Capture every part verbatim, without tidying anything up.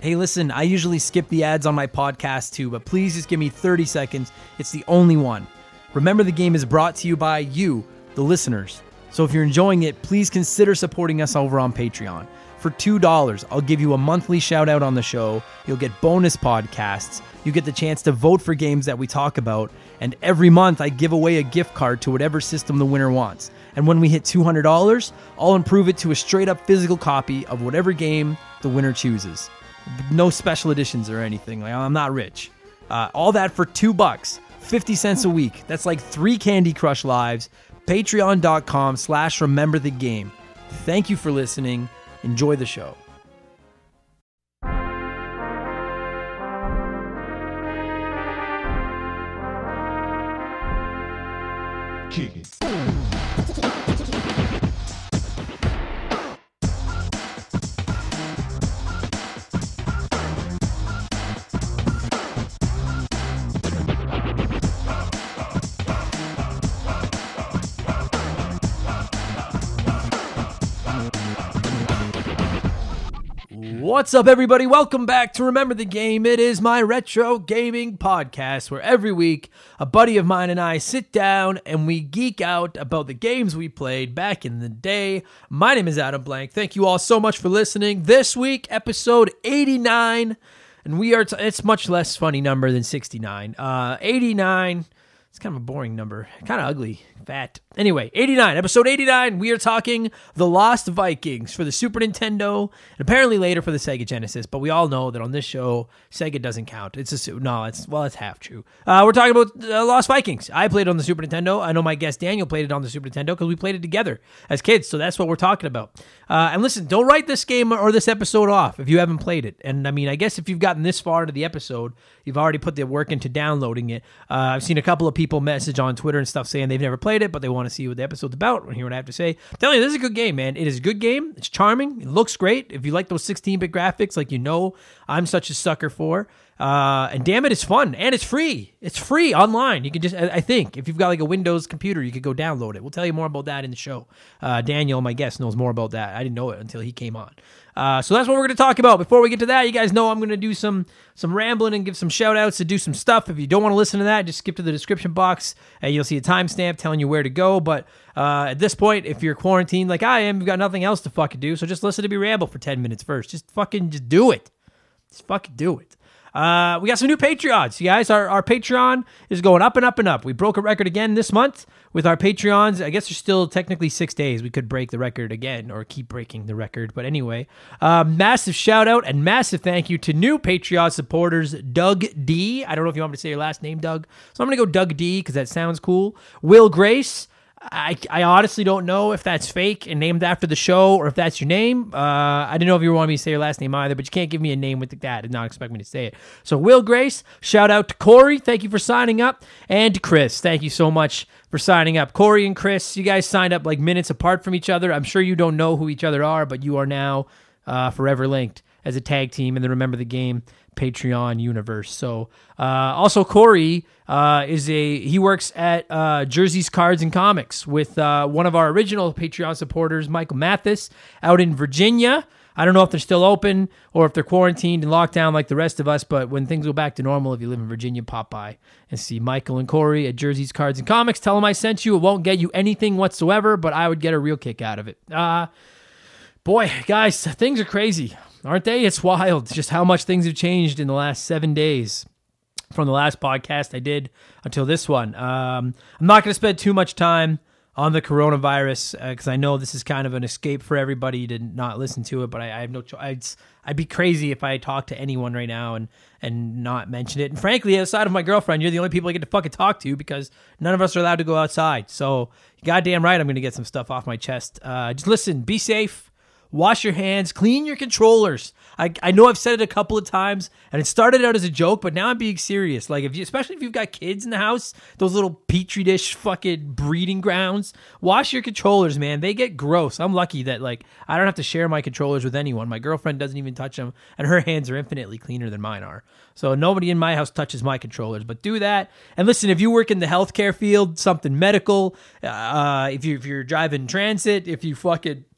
Hey, listen, I usually skip the ads on my podcast too, but please just give me thirty seconds. It's the only one. Remember the Game is brought to you by you, the listeners. So if you're enjoying it, please consider supporting us over on Patreon. For two dollars, I'll give you a monthly shout out on the show. You'll get bonus podcasts. You get the chance to vote for games that we talk about. And every month I give away a gift card to whatever system the winner wants. And when we hit two hundred dollars, I'll improve it to a straight up physical copy of whatever game the winner chooses. No special editions or anything. Like, I'm not rich. Uh, all that for two bucks, fifty cents a week. That's like three Candy Crush lives. Patreon.com slash remember the game. Thank you for listening. Enjoy the show. Kick it. What's up, everybody? Welcome back to Remember the Game. It is my retro gaming podcast where every week a buddy of mine and I sit down and we geek out about the games we played back in the day. My name is Adam Blank. Thank you all so much for listening. This week, episode eighty-nine, and we are, t- it's much less funny number than sixty-nine. Uh, eighty-nine, it's kind of a boring number, kind of ugly, fat. Anyway, eighty-nine, episode eighty-nine, we are talking The Lost Vikings for the Super Nintendo, and apparently later for the Sega Genesis, but we all know that on this show, Sega doesn't count. It's a, no, it's, well, it's half true. Uh, we're talking about uh, Lost Vikings. I played it on the Super Nintendo. I know my guest Daniel played it on the Super Nintendo because we played it together as kids, so that's what we're talking about. Uh, and listen, don't write this game or this episode off if you haven't played it. And I mean, I guess if you've gotten this far into the episode, you've already put the work into downloading it. Uh, I've seen a couple of people message on Twitter and stuff saying they've never played it, but they want to see what the episode's about and hear what I have to say. I'm telling you, this is a good game, man. It is a good game. It's charming. It looks great. If you like those sixteen-bit graphics, like you know I'm such a sucker for. Uh, and damn it, it's fun. And it's free. It's free online. You can just, I think, if you've got like a Windows computer, you could go download it. We'll tell you more about that in the show. Uh, Daniel, my guest, knows more about that. I didn't know it until he came on. Uh, so that's what we're going to talk about. Before we get to that, you guys know I'm going to do some some rambling and give some shout outs to do some stuff. If you don't want to listen to that, just skip to the description box and you'll see a timestamp telling you where to go. But uh, at this point, if you're quarantined like I am, you've got nothing else to fucking do. So just listen to me ramble for ten minutes first. Just fucking just do it. Just fucking do it. Uh, we got some new Patreons, you guys. Our, our Patreon is going up and up and up. We broke a record again this month with our Patreons. I guess there's still technically six days. We could break the record again or keep breaking the record. But anyway, uh, massive shout out and massive thank you to new Patreon supporters, Doug D. I don't know if you want me to say your last name, Doug. So I'm going to go Doug D because that sounds cool. Will Grace. I, I honestly don't know if that's fake and named after the show or if that's your name. Uh, I didn't know if you wanted me to say your last name either, but you can't give me a name with that and not expect me to say it. So Will Grace, shout out to Corey. Thank you for signing up. And to Chris, thank you so much for signing up. Corey and Chris, you guys signed up like minutes apart from each other. I'm sure you don't know who each other are, but you are now uh, forever linked as a tag team in the Remember the Game Patreon universe. So uh, also Corey uh, is a he works at uh, Jersey's Cards and Comics with uh, one of our original Patreon supporters, Michael Mathis, out in Virginia. I don't know if they're still open or if they're quarantined and locked down like the rest of us, but when things go back to normal, if you live in Virginia, pop by and see Michael and Corey at Jersey's Cards and Comics. Tell them I sent you. It won't get you anything whatsoever, but I would get a real kick out of it. Uh, boy, guys, things are crazy. Aren't they? It's wild just how much things have changed in the last seven days from the last podcast I did until this one. Um, I'm not going to spend too much time on the coronavirus because uh, I know this is kind of an escape for everybody to not listen to it, but I, I have no choice. I'd, I'd be crazy if I talk to anyone right now and, and not mention it. And frankly, outside of my girlfriend, you're the only people I get to fucking talk to because none of us are allowed to go outside. So goddamn right, I'm going to get some stuff off my chest. Uh, just listen, be safe. Wash your hands, clean your controllers. I I know I've said it a couple of times, and it started out as a joke, but now I'm being serious. Like, if you, especially if you've got kids in the house, those little petri dish fucking breeding grounds, wash your controllers, man. They get gross. I'm lucky that, like, I don't have to share my controllers with anyone. My girlfriend doesn't even touch them, and her hands are infinitely cleaner than mine are. So nobody in my house touches my controllers, but do that. And listen, if you work in the healthcare field, something medical, uh, if, you, if you're driving transit, if you fucking...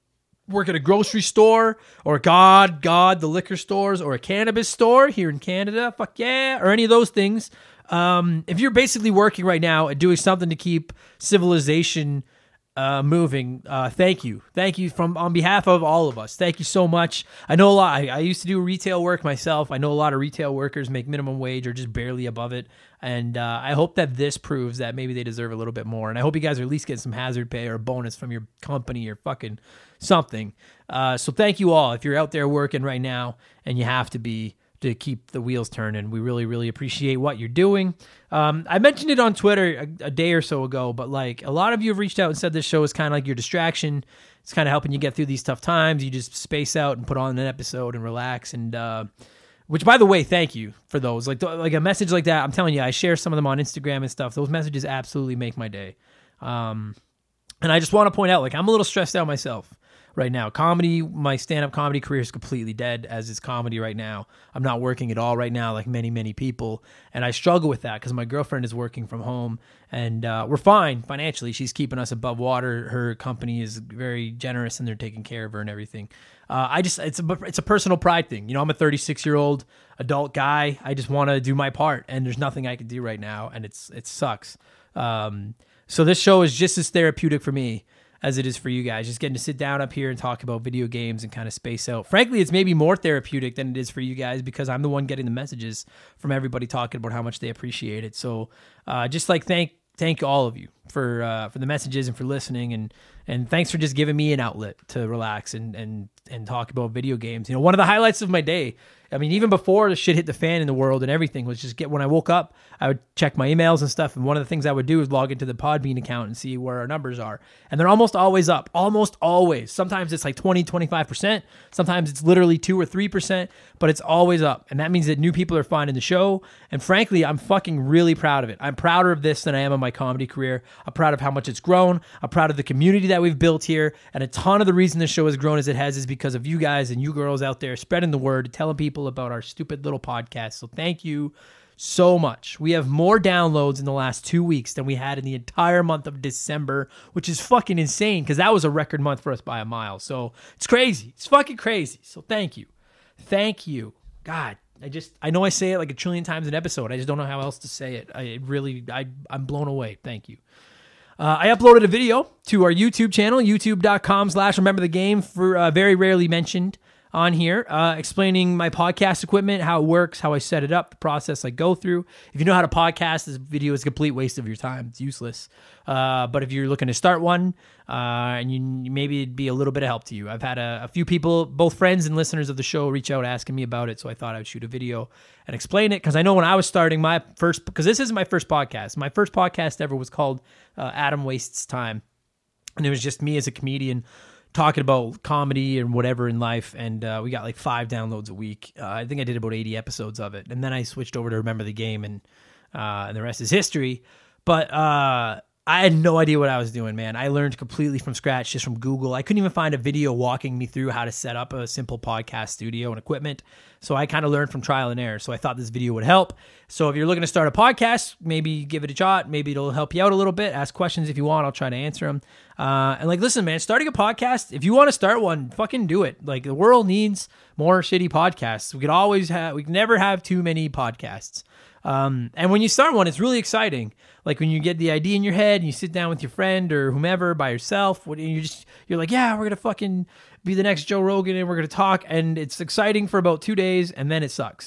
work at a grocery store, or God, God, the liquor stores, or a cannabis store here in Canada, fuck yeah, or any of those things. Um, if you're basically working right now and doing something to keep civilization uh, moving, uh, thank you. Thank you from on behalf of all of us. Thank you so much. I know a lot. I, I used to do retail work myself. I know a lot of retail workers make minimum wage or just barely above it. And uh, I hope that this proves that maybe they deserve a little bit more. And I hope you guys are at least getting some hazard pay or a bonus from your company or fucking something. Uh, so thank you all. If you're out there working right now and you have to be, to keep the wheels turning. We really, really appreciate what you're doing. Um, I mentioned it on Twitter a, a day or so ago, but like a lot of you have reached out and said this show is kind of like your distraction. It's kind of helping you get through these tough times. You just space out and put on an episode and relax. And uh, which, by the way, thank you for those. Like like a message like that, I'm telling you, I share some of them on Instagram and stuff. Those messages absolutely make my day. Um, and I just want to point out, like I'm a little stressed out myself right now. Comedy, my stand-up comedy career is completely dead as is comedy right now. I'm not working at all right now like many, many people. And I struggle with that because my girlfriend is working from home and uh, we're fine financially. She's keeping us above water. Her company is very generous and they're taking care of her and everything. Uh, I just, it's a, it's a personal pride thing. You know, I'm a thirty-six year old adult guy. I just want to do my part and there's nothing I can do right now. And it's, it sucks. Um, so this show is just as therapeutic for me as it is for you guys, just getting to sit down up here and talk about video games and kind of space out. Frankly, it's maybe more therapeutic than it is for you guys because I'm the one getting the messages from everybody talking about how much they appreciate it. So uh, just like thank thank all of you for uh, for the messages and for listening, and and thanks for just giving me an outlet to relax and and and talk about video games. You know, one of the highlights of my day, I mean, even before the shit hit the fan in the world and everything, was just get when I woke up, I would check my emails and stuff. And one of the things I would do is log into the Podbean account and see where our numbers are. And they're almost always up, almost always. Sometimes it's like twenty, twenty-five percent. Sometimes it's literally two or three percent, but it's always up. And that means that new people are finding the show. And frankly, I'm fucking really proud of it. I'm prouder of this than I am of my comedy career. I'm proud of how much it's grown. I'm proud of the community that we've built here. And a ton of the reason the show has grown as it has is because of you guys and you girls out there spreading the word, telling people about our stupid little podcast. So thank you so much. We have more downloads in the last two weeks than we had in the entire month of December, which is fucking insane because that was a record month for us by a mile. So it's crazy. It's fucking crazy. So thank you. Thank you. God, I just, I know I say it like a trillion times an episode. I just don't know how else to say it. I it really, I, I'm blown away. Thank you. Uh, I uploaded a video to our YouTube channel, youtube.com slash remember the game for uh, very rarely mentioned on here, uh, explaining my podcast equipment, how it works, how I set it up, the process I go through. If you know how to podcast, this video is a complete waste of your time. It's useless. Uh, but if you're looking to start one, uh, and you maybe it'd be a little bit of help to you. I've had a, a few people, both friends and listeners of the show, reach out asking me about it, so I thought I would shoot a video and explain it, because I know when I was starting my first, because this isn't my first podcast. My first podcast ever was called uh, Adam Wastes Time, and it was just me as a comedian talking about comedy and whatever in life, and uh, we got like five downloads a week. Uh, I think I did about eighty episodes of it, and then I switched over to Remember the Game, and uh, and the rest is history. But uh, I had no idea what I was doing, man. I learned completely from scratch just from Google. I couldn't even find a video walking me through how to set up a simple podcast studio and equipment. So I kind of learned from trial and error. So I thought this video would help. So if you're looking to start a podcast, maybe give it a shot. Maybe it'll help you out a little bit. Ask questions if you want. I'll try to answer them. Uh, and like, listen, man, starting a podcast, if you want to start one, fucking do it. Like, the world needs more shitty podcasts. We could always have, we can never have too many podcasts. Um, and when you start one, it's really exciting. Like when you get the idea in your head and you sit down with your friend or whomever by yourself, and you just, you're like, yeah, we're going to fucking be the next Joe Rogan and we're going to talk. And it's exciting for about two days and then it sucks.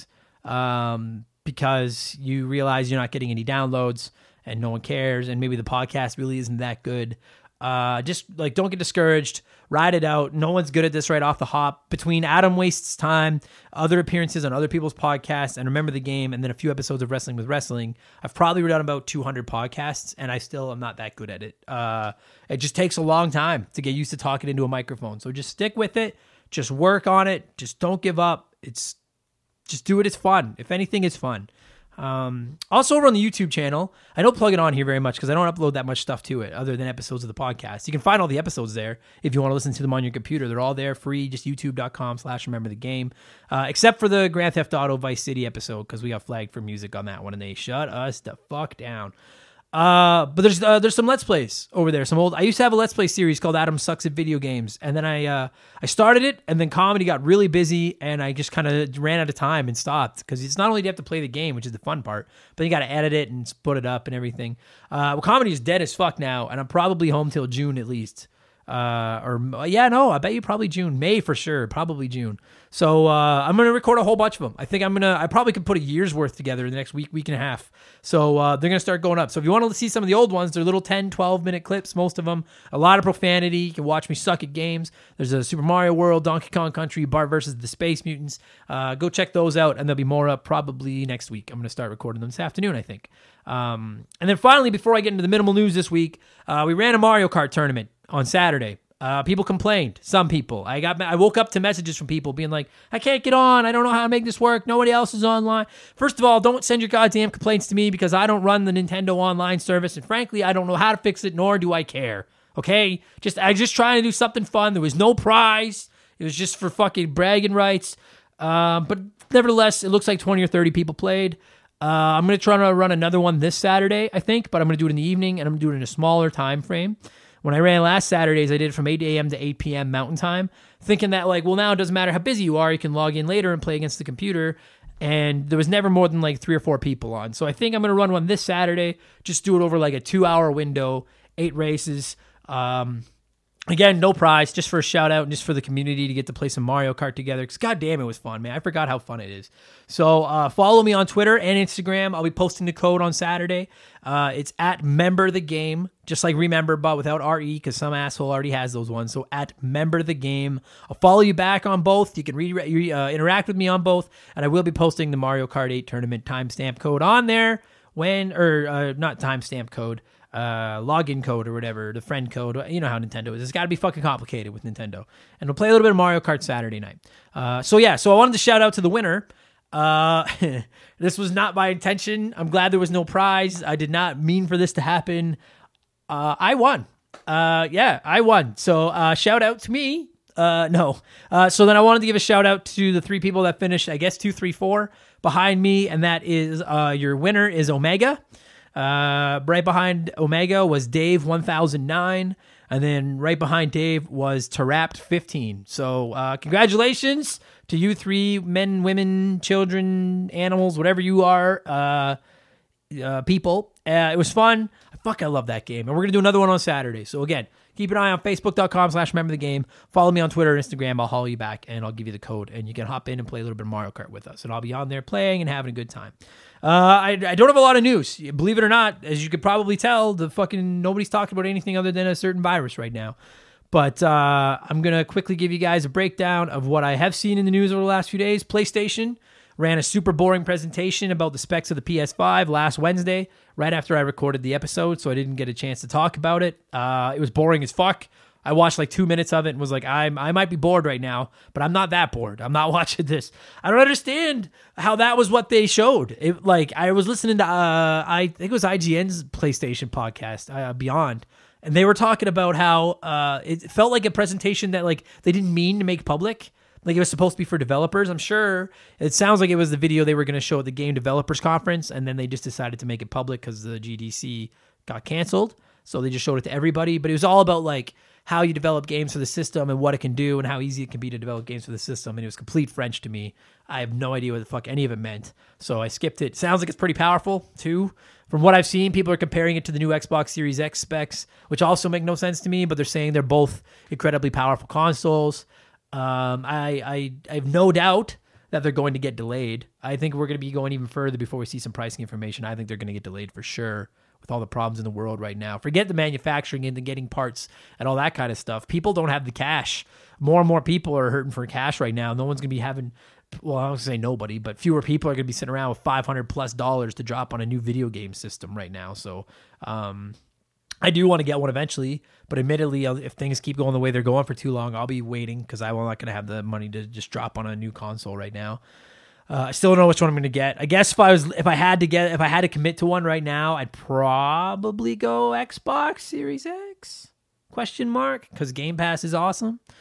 Um, because you realize you're not getting any downloads and no one cares. And maybe the podcast really isn't that good. Uh, just like, don't get discouraged, ride it out. No one's good at this right off the hop. Between Adam Wastes Time, other appearances on other people's podcasts, and Remember the Game, and then a few episodes of Wrestling with Wrestling, I've probably done about two hundred podcasts, and I still am not that good at it. Uh, it just takes a long time to get used to talking into a microphone. So just stick with it. Just work on it. Just don't give up. It's just do it. It's fun. If anything, it's fun. Um, also over on the YouTube channel, I don't plug it on here very much because I don't upload that much stuff to it other than episodes of the podcast. You can find all the episodes there if you want to listen to them on your computer. They're all there free, just youtube.com slash remember the game, uh, except for the Grand Theft Auto Vice City episode because we got flagged for music on that one and they shut us the fuck down. Uh, but there's uh, there's some Let's Plays over there. Some old. I used to have a Let's Play series called Adam Sucks at Video Games, and then I uh, I started it, and then comedy got really busy, and I just kind of ran out of time and stopped because it's not only do you have to play the game, which is the fun part, but you got to edit it and put it up and everything. Uh, well, comedy is dead as fuck now, and I'm probably home till June at least. Uh, or yeah, no, I bet you probably June, May for sure, probably June. So uh, I'm gonna record a whole bunch of them. I think I'm gonna, I probably could put a year's worth together in the next week, week and a half. So uh, they're gonna start going up. So if you want to see some of the old ones, they're little ten, twelve minute clips, most of them. A lot of profanity. You can watch me suck at games. There's a Super Mario World, Donkey Kong Country, Bart versus the Space Mutants. Uh, go check those out, and there'll be more up probably next week. I'm gonna start recording them this afternoon, I think. Um, and then finally, before I get into the minimal news this week, uh, we ran a Mario Kart tournament on Saturday. Uh, people complained. Some people. I got. I woke up to messages from people being like, "I can't get on. I don't know how to make this work. Nobody else is online." First of all, don't send your goddamn complaints to me because I don't run the Nintendo online service, and frankly, I don't know how to fix it, nor do I care. Okay, just I just trying to do something fun. There was no prize. It was just for fucking bragging rights. Um, but nevertheless, it looks like twenty or thirty people played. Uh, I'm gonna try to run another one this Saturday, I think, but I'm gonna do it in the evening, and I'm gonna do it in a smaller time frame. When I ran last Saturdays, I did it from eight a.m. to eight p.m. Mountain Time, thinking that, like, well, now it doesn't matter how busy you are. You can log in later and play against the computer. And there was never more than, like, three or four people on. So I think I'm going to run one this Saturday, just do it over, like, a two-hour window, eight races. Um, again, no prize, just for a shout-out and just for the community to get to play some Mario Kart together. Because, goddamn, it was fun, man. I forgot how fun it is. So uh, follow me on Twitter and Instagram. I'll be posting the code on Saturday. Uh, it's at Member the Game, just like Remember, but without R E, because some asshole already has those ones. So at Member the Game. I'll follow you back on both. You can re- re- uh, interact with me on both, and I will be posting the Mario Kart eight tournament timestamp code on there when, or uh, not timestamp code, uh, login code or whatever, the friend code. You know how Nintendo is. It's got to be fucking complicated with Nintendo. And we'll play a little bit of Mario Kart Saturday night. Uh, so yeah, so I wanted to shout out to the winner. Uh, this was not my intention. I'm glad there was no prize. I did not mean for this to happen. Uh, I won. Uh, yeah, I won. So, uh, shout out to me. Uh, no. Uh, so then I wanted to give a shout out to the three people that finished, I guess, two, three, four behind me. And that is, uh, your winner is Omega. Uh, right behind Omega was Dave one thousand nine. And then right behind Dave was Tarapt fifteen. So, uh, congratulations to you three men, women, children, animals, whatever you are, uh, uh, people. Uh, it was fun. Fuck, I love that game. And we're going to do another one on Saturday. So again, keep an eye on Facebook.com slash remember the game. Follow me on Twitter and Instagram. I'll haul you back and I'll give you the code and you can hop in and play a little bit of Mario Kart with us. And I'll be on there playing and having a good time. Uh, I, I don't have a lot of news. Believe it or not, as you could probably tell, the fucking nobody's talking about anything other than a certain virus right now. But uh, I'm going to quickly give you guys a breakdown of what I have seen in the news over the last few days. PlayStation ran a super boring presentation about the specs of the P S five last Wednesday, right after I recorded the episode, so I didn't get a chance to talk about it. Uh, it was boring as fuck. I watched like two minutes of it and was like, I'm, I might be bored right now, but I'm not that bored. I'm not watching this. I don't understand how that was what they showed. It, like, I was listening to, uh, I think it was I G N's PlayStation podcast, uh, Beyond, and they were talking about how uh, it felt like a presentation that like they didn't mean to make public. Like it was supposed to be for developers. I'm sure it sounds like it was the video they were going to show at the Game Developers Conference, and then they just decided to make it public because the G D C got canceled. So they just showed it to everybody. But it was all about like how you develop games for the system and what it can do and how easy it can be to develop games for the system. And it was complete French to me. I have no idea what the fuck any of it meant. So I skipped it. Sounds like it's pretty powerful too. From what I've seen, people are comparing it to the new Xbox Series X specs, which also make no sense to me, but they're saying they're both incredibly powerful consoles. Um, I, I, I have no doubt that they're going to get delayed. I think we're going to be going even further before we see some pricing information. I think they're going to get delayed for sure with all the problems in the world right now. Forget the manufacturing and the getting parts and all that kind of stuff. People don't have the cash. More and more people are hurting for cash right now. No one's going to be having, well, I don't want to say nobody, but fewer people are going to be sitting around with five hundred plus dollars to drop on a new video game system right now. So, um, I do want to get one eventually, but admittedly, if things keep going the way they're going for too long, I'll be waiting because I'm not going to have the money to just drop on a new console right now. Uh, I still don't know which one I'm going to get. I guess if I was, if I had to get, if I had to commit to one right now, I'd probably go Xbox Series X? Question mark, because Game Pass is awesome.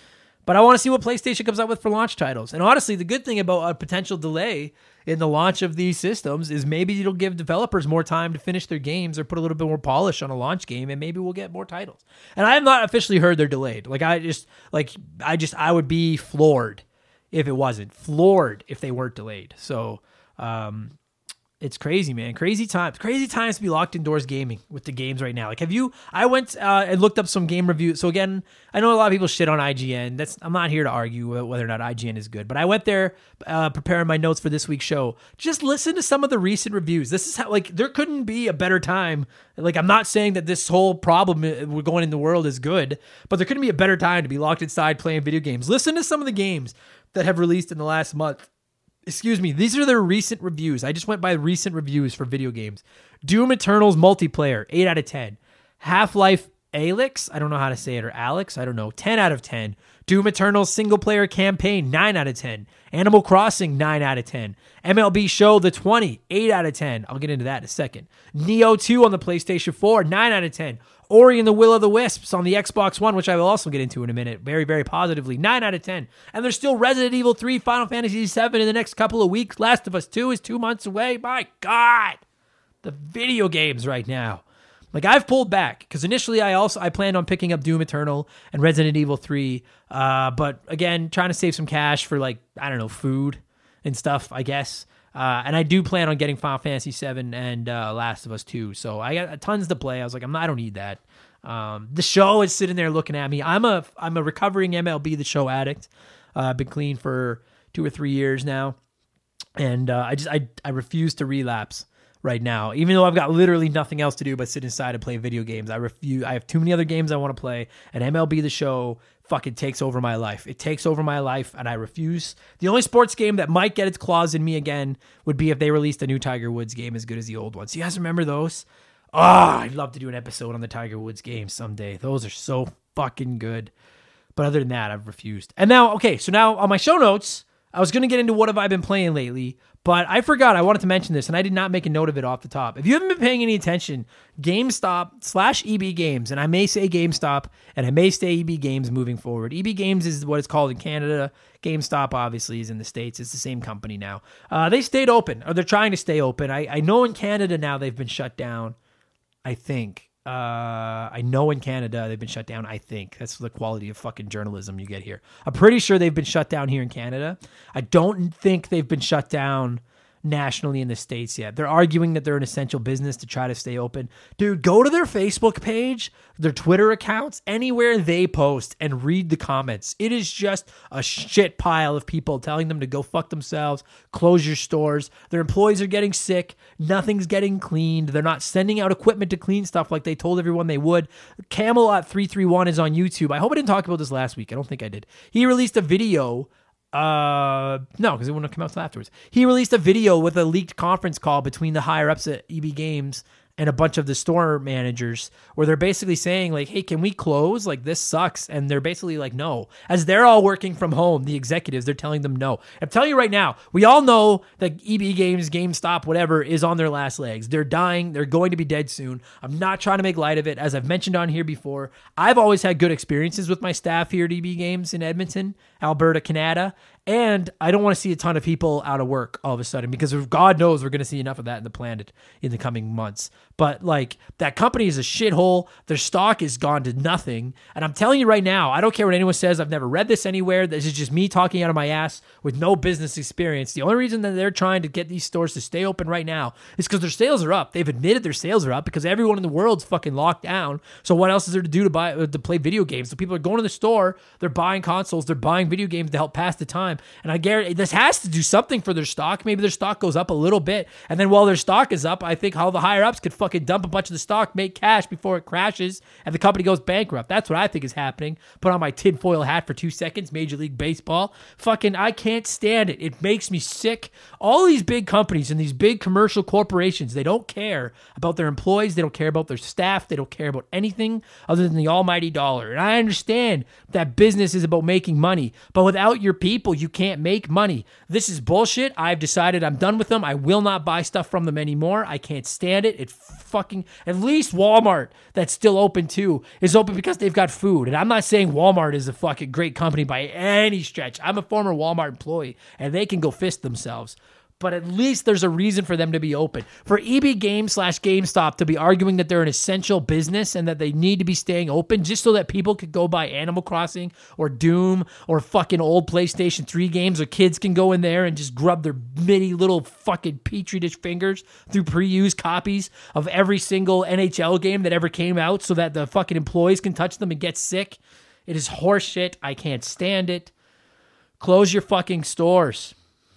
But I want to see what PlayStation comes out with for launch titles. And honestly, the good thing about a potential delay in the launch of these systems is maybe it'll give developers more time to finish their games or put a little bit more polish on a launch game, and maybe we'll get more titles. And I have not officially heard they're delayed. Like I just, like I just, I would be floored if it wasn't. Floored if they weren't delayed. So, um, it's crazy, man. Crazy times. Crazy times to be locked indoors gaming with the games right now. Like, have you? I went uh, and looked up some game reviews. So again, I know a lot of people shit on I G N. That's I'm not here to argue whether or not I G N is good, but I went there uh, preparing my notes for this week's show. Just listen to some of the recent reviews. This is how, like, there couldn't be a better time. Like, I'm not saying that this whole problem we're going in the world is good, but there couldn't be a better time to be locked inside playing video games. Listen to some of the games that have released in the last month. Excuse me, these are their recent reviews. I just went by recent reviews for video games. Doom Eternal's multiplayer, eight out of ten. Half-Life Alyx, I don't know how to say it, or Alex, I don't know, ten out of ten. Doom Eternal's single-player campaign, nine out of ten. Animal Crossing, nine out of ten. M L B Show The twenty, eight out of ten. I'll get into that in a second. Neo two on the PlayStation four, nine out of ten. Ori and the Will of the Wisps on the Xbox One, which I will also get into in a minute, very, very positively, nine out of ten. And there's still Resident Evil three, Final Fantasy seven in the next couple of weeks. Last of Us two is two months away. My God, the video games right now. Like, I've pulled back because initially I also I planned on picking up Doom Eternal and Resident Evil three, uh, but again, trying to save some cash for, like, I don't know, food and stuff, I guess. Uh, and I do plan on getting Final Fantasy seven and uh, Last of Us two. So I got tons to play. I was like, I'm not, I don't need that. Um, the show is sitting there looking at me. I'm a I'm a recovering M L B The Show addict. Uh, I've been clean for two or three years now, and uh, I just I I refuse to relapse right now. Even though I've got literally nothing else to do but sit inside and play video games, I refuse. I have too many other games I want to play, and M L B The Show fucking takes over my life. It takes over my life, and I refuse. The only sports game that might get its claws in me again would be if they released a new Tiger Woods game as good as the old ones. You guys remember those? Oh, I'd love to do an episode on the Tiger Woods game someday. Those are so fucking good. But other than that, I've refused. And now, okay, so now on my show notes, I was going to get into what have I been playing lately, but I forgot I wanted to mention this, and I did not make a note of it off the top. If you haven't been paying any attention, GameStop slash E B Games, and I may say GameStop, and I may say E B Games moving forward. E B Games is what it's called in Canada. GameStop, obviously, is in the States. It's the same company now. Uh, they stayed open, or they're trying to stay open. I, I know in Canada now they've been shut down, I think. Uh, I know in Canada they've been shut down, I think. That's the quality of fucking journalism you get here. I'm pretty sure they've been shut down here in Canada. I don't think they've been shut down nationally in the States yet. They're arguing that they're an essential business to try to stay open. Dude, go to their Facebook page, their Twitter accounts, anywhere they post, and read the comments. It is just a shit pile of people telling them to go fuck themselves, close your stores. Their employees are getting sick. Nothing's getting cleaned. They're not sending out equipment to clean stuff like they told everyone they would. Camelot three three one is on YouTube. I hope I didn't talk about this last week. I don't think I did. He released a video. Uh, no, because it wouldn't have come out till afterwards. He released a video with a leaked conference call between the higher ups at E B Games and a bunch of the store managers where they're basically saying, like, hey, can we close? Like, this sucks. And they're basically like, no. As they're all working from home, the executives, they're telling them no. I'm telling you right now, we all know that E B Games, GameStop, whatever, is on their last legs. They're dying. They're going to be dead soon. I'm not trying to make light of it. As I've mentioned on here before, I've always had good experiences with my staff here at E B Games in Edmonton, Alberta, Canada. And I don't want to see a ton of people out of work all of a sudden because God knows we're going to see enough of that in the planet in the coming months. But like, that company is a shithole. Their stock is gone to nothing. And I'm telling you right now, I don't care what anyone says. I've never read this anywhere. This is just me talking out of my ass with no business experience. The only reason that they're trying to get these stores to stay open right now is because their sales are up. They've admitted their sales are up because everyone in the world's fucking locked down. So what else is there to do to buy to play video games? So people are going to the store. They're buying consoles. They're buying video games to help pass the time. And I guarantee this has to do something for their stock. Maybe their stock goes up a little bit. And then while their stock is up, I think how the higher ups could fucking dump a bunch of the stock, make cash before it crashes, and the company goes bankrupt. That's what I think is happening. Put on my tinfoil hat for two seconds, Major League Baseball. Fucking, I can't stand it. It makes me sick. All these big companies and these big commercial corporations, they don't care about their employees. They don't care about their staff. They don't care about anything other than the almighty dollar. And I understand that business is about making money, but without your people, you You can't make money. This is bullshit. I've decided I'm done with them. I will not buy stuff from them anymore. I can't stand it. It fucking, at least Walmart, that's still open too, is open because they've got food. And I'm not saying Walmart is a fucking great company by any stretch. I'm a former Walmart employee and they can go fist themselves. But at least there's a reason for them to be open. For E B Games slash GameStop to be arguing that they're an essential business and that they need to be staying open just so that people could go buy Animal Crossing or Doom or fucking old PlayStation three games, or kids can go in there and just grub their mini little fucking petri dish fingers through pre-used copies of every single N H L game that ever came out so that the fucking employees can touch them and get sick. It is horseshit. I can't stand it. Close your fucking stores.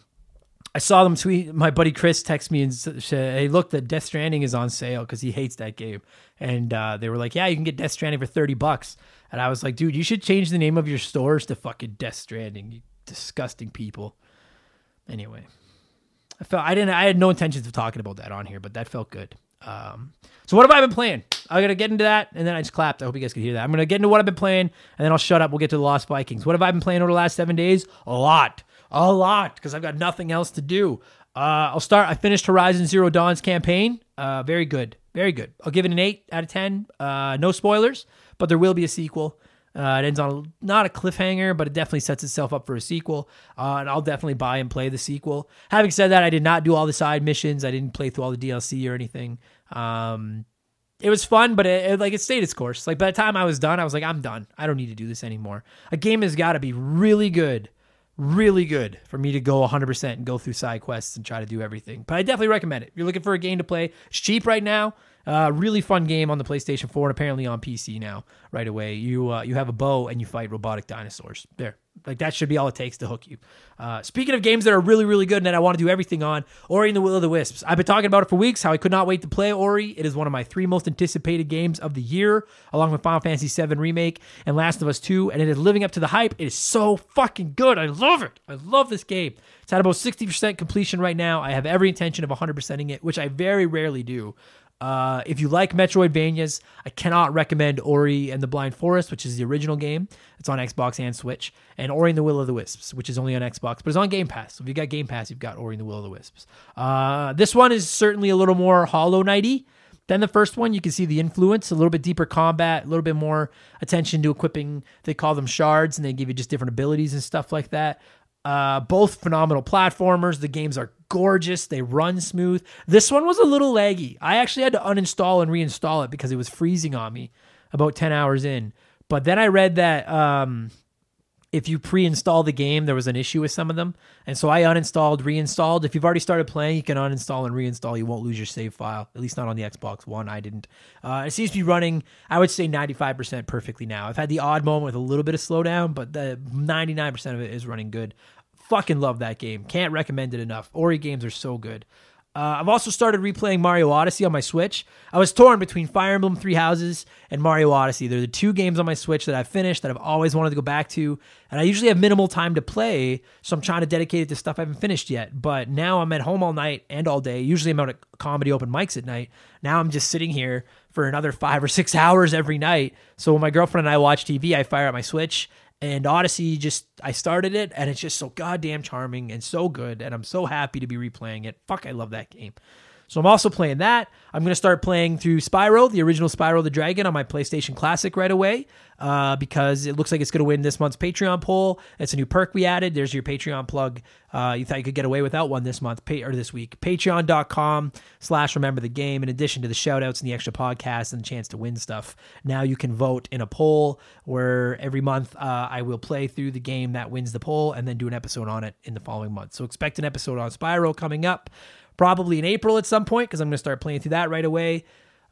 I saw them tweet. My buddy Chris text me and said, hey, look, the Death Stranding is on sale because he hates that game. And uh, they were like, yeah, you can get Death Stranding for thirty bucks. And I was like, dude, you should change the name of your stores to fucking Death Stranding, you disgusting people. Anyway, I felt I didn't. I had no intentions of talking about that on here, but that felt good. Um, so what have I been playing? I'm going to get into that, and then I just clapped. I hope you guys could hear that. I'm going to get into what I've been playing, and then I'll shut up. We'll get to the Lost Vikings. What have I been playing over the last seven days? A lot. A lot, because I've got nothing else to do. Uh, I'll start. I finished Horizon Zero Dawn's campaign. Uh, very good. Very good. I'll give it an eight out of ten. Uh, no spoilers, but there will be a sequel. Uh, it ends on a, not a cliffhanger, but it definitely sets itself up for a sequel. Uh, and I'll definitely buy and play the sequel. Having said that, I did not do all the side missions. I didn't play through all the D L C or anything. Um, it was fun, but it, it like it stayed its course. Like by the time I was done, I was like, I'm done. I don't need to do this anymore. A game has got to be really good. Really good for me to go one hundred percent and go through side quests and try to do everything. But I definitely recommend it. If you're looking for a game to play, it's cheap right now. Uh, really fun game on the PlayStation four and apparently on P C now right away. You uh, you have a bow and you fight robotic dinosaurs. There. Like that should be all it takes to hook you. Uh, speaking of games that are really, really good and that I want to do everything on, Ori and the Will of the Wisps. I've been talking about it for weeks, how I could not wait to play Ori. It is one of my three most anticipated games of the year, along with Final Fantasy seven Remake and Last of Us two, and it is living up to the hype. It is so fucking good. I love it. I love this game. It's at about sixty percent completion right now. I have every intention of one hundred percenting it, which I very rarely do. Uh, if you like Metroidvanias, I cannot recommend Ori and the Blind Forest, which is the original game. It's on Xbox and Switch, and Ori and the Will of the Wisps, which is only on Xbox, but it's on Game Pass. So if you got Game Pass, you've got Ori and the Will of the Wisps. Uh, this one is certainly a little more Hollow Knight-y than the first one. You can see the influence, a little bit deeper combat, a little bit more attention to equipping. They call them shards, and they give you just different abilities and stuff like that. Uh, both phenomenal platformers. The games are gorgeous. They run smooth. This one was a little laggy. I actually had to uninstall and reinstall it because it was freezing on me about ten hours in. But then I read that um, if you pre-install the game, there was an issue with some of them. And so I uninstalled, reinstalled. If you've already started playing, you can uninstall and reinstall. You won't lose your save file, at least not on the Xbox One. I didn't. Uh, it seems to be running, I would say ninety-five percent perfectly now. I've had the odd moment with a little bit of slowdown, but the ninety-nine percent of it is running good. Fucking love that game. Can't recommend it enough. Ori games are so good. Uh, I've also started replaying Mario Odyssey on my Switch. I was torn between Fire Emblem Three Houses and Mario Odyssey. They're the two games on my Switch that I've finished that I've always wanted to go back to. And I usually have minimal time to play, so I'm trying to dedicate it to stuff I haven't finished yet. But now I'm at home all night and all day. Usually I'm out at comedy open mics at night. Now I'm just sitting here for another five or six hours every night. So when my girlfriend and I watch T V, I fire up my Switch. And Odyssey, just, I started it, and it's just so goddamn charming and so good, and I'm so happy to be replaying it. Fuck, I love that game. So I'm also playing that. I'm going to start playing through Spyro, the original Spyro the Dragon, on my PlayStation Classic right away, uh, because it looks like it's going to win this month's Patreon poll. It's a new perk we added. There's your Patreon plug. Uh, you thought you could get away without one this month, pay, or this week. Patreon.com slash remember the game. In addition to the shout-outs and the extra podcasts and the chance to win stuff, now you can vote in a poll where every month uh, I will play through the game that wins the poll and then do an episode on it in the following month. So expect an episode on Spyro coming up. Probably in April at some point, because I'm going to start playing through that right away.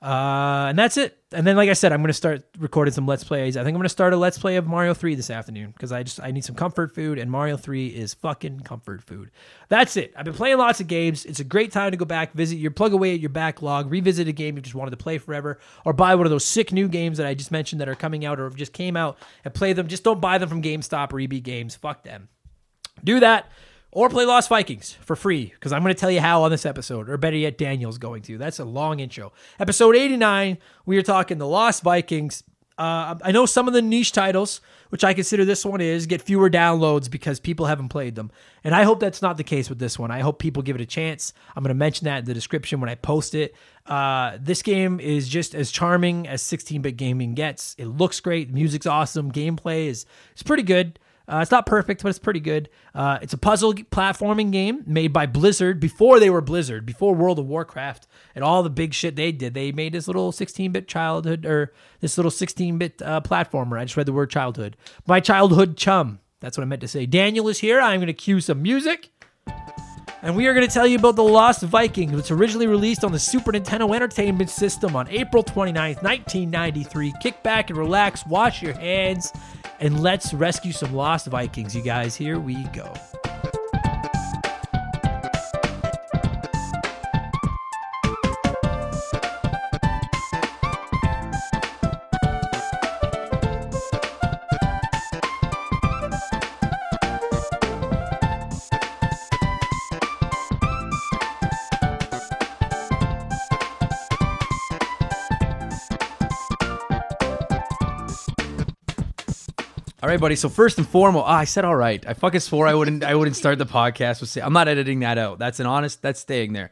Uh, and that's it. And then, like I said, I'm going to start recording some Let's Plays. I think I'm going to start a Let's Play of Mario three this afternoon, because I just I need some comfort food, and Mario three is fucking comfort food. That's it. I've been playing lots of games. It's a great time to go back, visit your, plug away at your backlog, revisit a game you just wanted to play forever, or buy one of those sick new games that I just mentioned that are coming out or just came out, and play them. Just don't buy them from GameStop or E B Games. Fuck them. Do that. Or play Lost Vikings for free, because I'm going to tell you how on this episode, or better yet, Daniel's going to. That's a long intro. Episode eighty-nine, we are talking the Lost Vikings. Uh, I know some of the niche titles, which I consider this one is, get fewer downloads because people haven't played them. And I hope that's not the case with this one. I hope people give it a chance. I'm going to mention that in the description when I post it. Uh, this game is just as charming as sixteen-bit gaming gets. It looks great. The music's awesome. Gameplay is, is pretty good. Uh, it's not perfect, but it's pretty good. Uh, it's a puzzle platforming game made by Blizzard before they were Blizzard, before World of Warcraft and all the big shit they did. They made this little sixteen-bit childhood, or this little sixteen-bit uh, platformer. I just read the word childhood. My childhood chum. That's what I meant to say. Daniel is here. I'm going to cue some music. And we are going to tell you about The Lost Vikings, which originally released on the Super Nintendo Entertainment System on April twenty-ninth, nineteen ninety-three. Kick back and relax, wash your hands, and let's rescue some Lost Vikings, you guys. Here we go. All right, buddy. So first and foremost, oh, I said all right. I fucking swore I wouldn't. I wouldn't start the podcast with. Say, I'm not editing that out. That's an honest. That's staying there.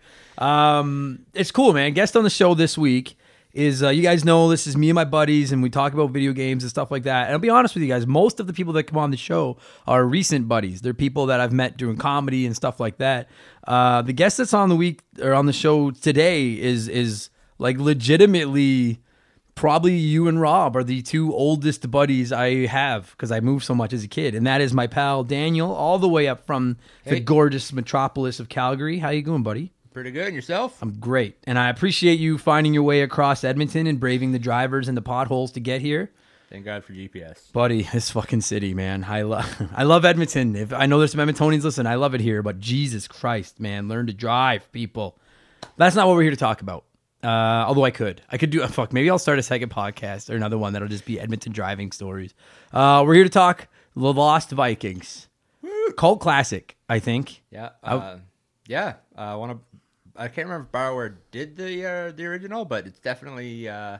Um, it's cool, man. Guest on the show this week is uh, you guys know this is me and my buddies, and we talk about video games and stuff like that. And I'll be honest with you guys. Most of the people that come on the show are recent buddies. They're people that I've met doing comedy and stuff like that. Uh, the guest that's on the week or on the show today is is like legitimately. Probably you and Rob are the two oldest buddies I have because I moved so much as a kid. And that is my pal Daniel, all the way up from hey. the gorgeous metropolis of Calgary. How you doing, buddy? Pretty good. And yourself? I'm great. And I appreciate you finding your way across Edmonton and braving the drivers and the potholes to get here. Thank God for G P S. Buddy, this fucking city, man. I, lo- I love Edmonton. If I know there's some Edmontonians listen, I love it here. But Jesus Christ, man, learn to drive, people. That's not what we're here to talk about. Uh, although I could. I could do, uh, fuck, maybe I'll start a second podcast or another one that'll just be Edmonton driving stories. Uh, we're here to talk The Lost Vikings. Woo. Cult classic, I think. Yeah. Uh, yeah. I uh, want to, I can't remember if BioWare did the uh, the original, but it's definitely, uh,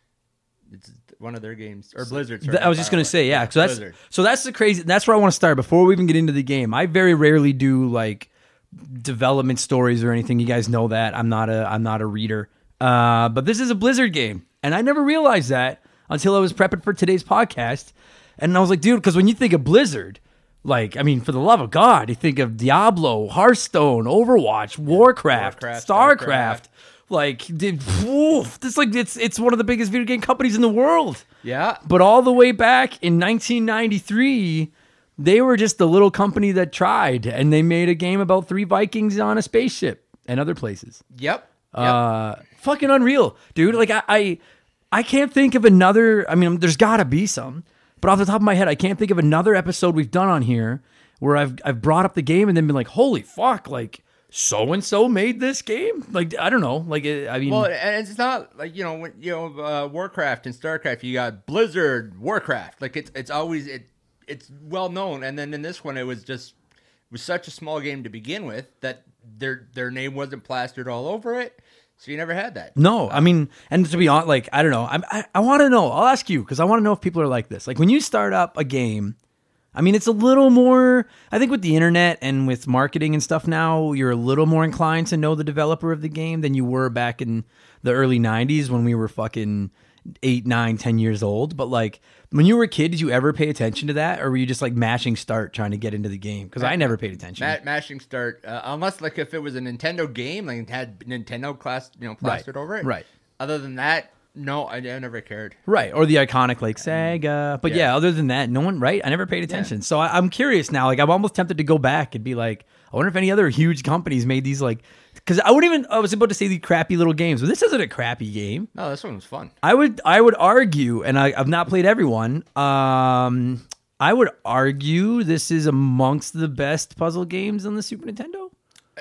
it's one of their games, or Blizzard. Sorry, I was just going to say, yeah. yeah so that's, Blizzard. so that's the crazy, that's where I want to start before we even get into the game. I very rarely do like development stories or anything. You guys know that. I'm not a, I'm not a reader. Uh, but this is a Blizzard game, and I never realized that until I was prepping for today's podcast. And I was like, dude, because when you think of Blizzard, like, I mean, for the love of God, you think of Diablo, Hearthstone, Overwatch, Warcraft, Warcraft StarCraft. Starcraft. Like, dude, oof, it's like it's it's one of the biggest video game companies in the world. Yeah. But all the way back in nineteen ninety-three, they were just a little company that tried, and they made a game about three Vikings on a spaceship and other places. Yep. Yep. Uh, fucking unreal, dude. Like I, I, I can't think of another. I mean, there's got to be some, but off the top of my head, I can't think of another episode we've done on here where I've I've brought up the game and then been like, holy fuck, like so and so made this game. Like I don't know, like I mean, well, and it's not like you know when you know uh, Warcraft and StarCraft, you got Blizzard, Warcraft. Like it's it's always it it's well known, and then in this one, it was just it was such a small game to begin with that their their name wasn't plastered all over it. So you never had that. No, I mean, and to be honest, like, I don't know. I'm, I, I want to know. I'll ask you because I want to know if people are like this. Like when you start up a game, I mean, it's a little more, I think with the internet and with marketing and stuff now, you're a little more inclined to know the developer of the game than you were back in the early nineties when we were fucking eight, nine, ten years old. But like when you were a kid, did you ever pay attention to that? Or were you just like mashing start trying to get into the game? Because I never paid attention. Ma- mashing start, uh, unless like if it was a Nintendo game, like it had Nintendo class, you know, plastered right. over it. Right. Other than that, no, I, I never cared. Right. Or the iconic like Sega. But yeah, yeah other than that, no one, right? I never paid attention. Yeah. So I, I'm curious now. Like I'm almost tempted to go back and be like, I wonder if any other huge companies made these like, because I wouldn't even, I was about to say these crappy little games, but this isn't a crappy game. No, this one was fun. I would, I would argue, and I, I've not played everyone. Um, I would argue this is amongst the best puzzle games on the Super Nintendo.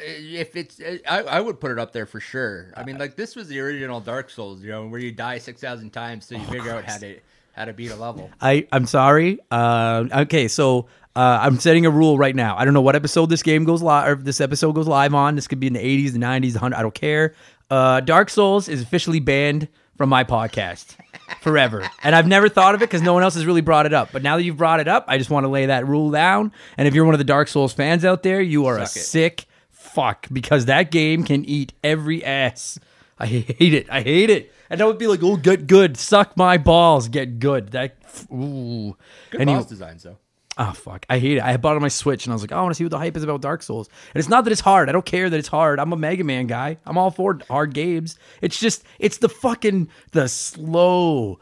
If it's, I, I would put it up there for sure. I mean, like this was the original Dark Souls, you know, where you die six thousand times so you oh, figure Christ. out how to how to beat a level. I, I'm sorry. Uh, okay, so uh, I'm setting a rule right now. I don't know what episode this game goes live, or this episode goes live on. This could be in the eighties, the nineties, the one hundred. I don't care. Uh, Dark Souls is officially banned from my podcast forever. And I've never thought of it because no one else has really brought it up. But now that you've brought it up, I just want to lay that rule down. And if you're one of the Dark Souls fans out there, you are Suck a it. sick fuck because that game can eat every ass. I hate it. I hate it. And that would be like, oh, get good. Suck my balls. Get good. That, ooh. Good And you- boss designs, though. Oh, fuck. I hate it. I bought it on my Switch, and I was like, oh, I want to see what the hype is about Dark Souls. And it's not that it's hard. I don't care that it's hard. I'm a Mega Man guy. I'm all for hard games. It's just, it's the fucking, the slow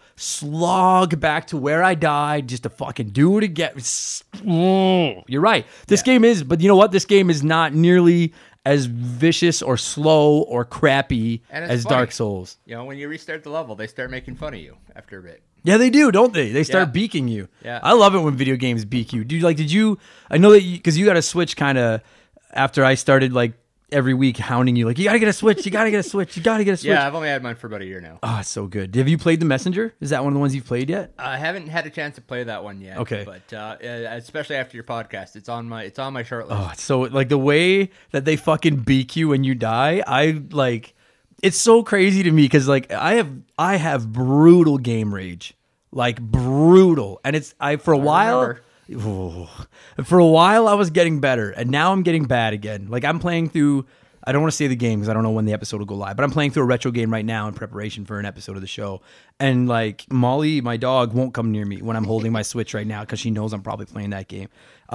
slog back to where I died just to fucking do it again. It's- oh, you're right. This Yeah. game is, but you know what? This game is not nearly as vicious or slow or crappy And it's as funny. Dark Souls. You know, when you restart the level, they start making fun of you after a bit. Yeah, they do, don't they? They start Yeah. beaking you. Yeah. I love it when video games beak you. Dude, like, did you? I know that because you, got a Switch kind of after I started like every week hounding you, like, you gotta get a Switch, you gotta get a Switch, you gotta get a Switch. Yeah, I've only had mine for about a year now. Oh, it's so good. Have you played The Messenger? Is that one of the ones you've played yet? I haven't had a chance to play that one yet. Okay. but uh, uh, especially after your podcast, it's on my it's on my short list. Oh, it's so like the way that they fucking beak you when you die. I like. It's so crazy to me because like I have I have brutal game rage. Like brutal, and it's I for a I while. remember. Ooh. For a while, I was getting better, and now I'm getting bad again. Like I'm playing through. I don't want to say the game because I don't know when the episode will go live, but I'm playing through a retro game right now in preparation for an episode of the show. And like Molly, my dog, won't come near me when I'm holding my Switch right now because she knows I'm probably playing that game.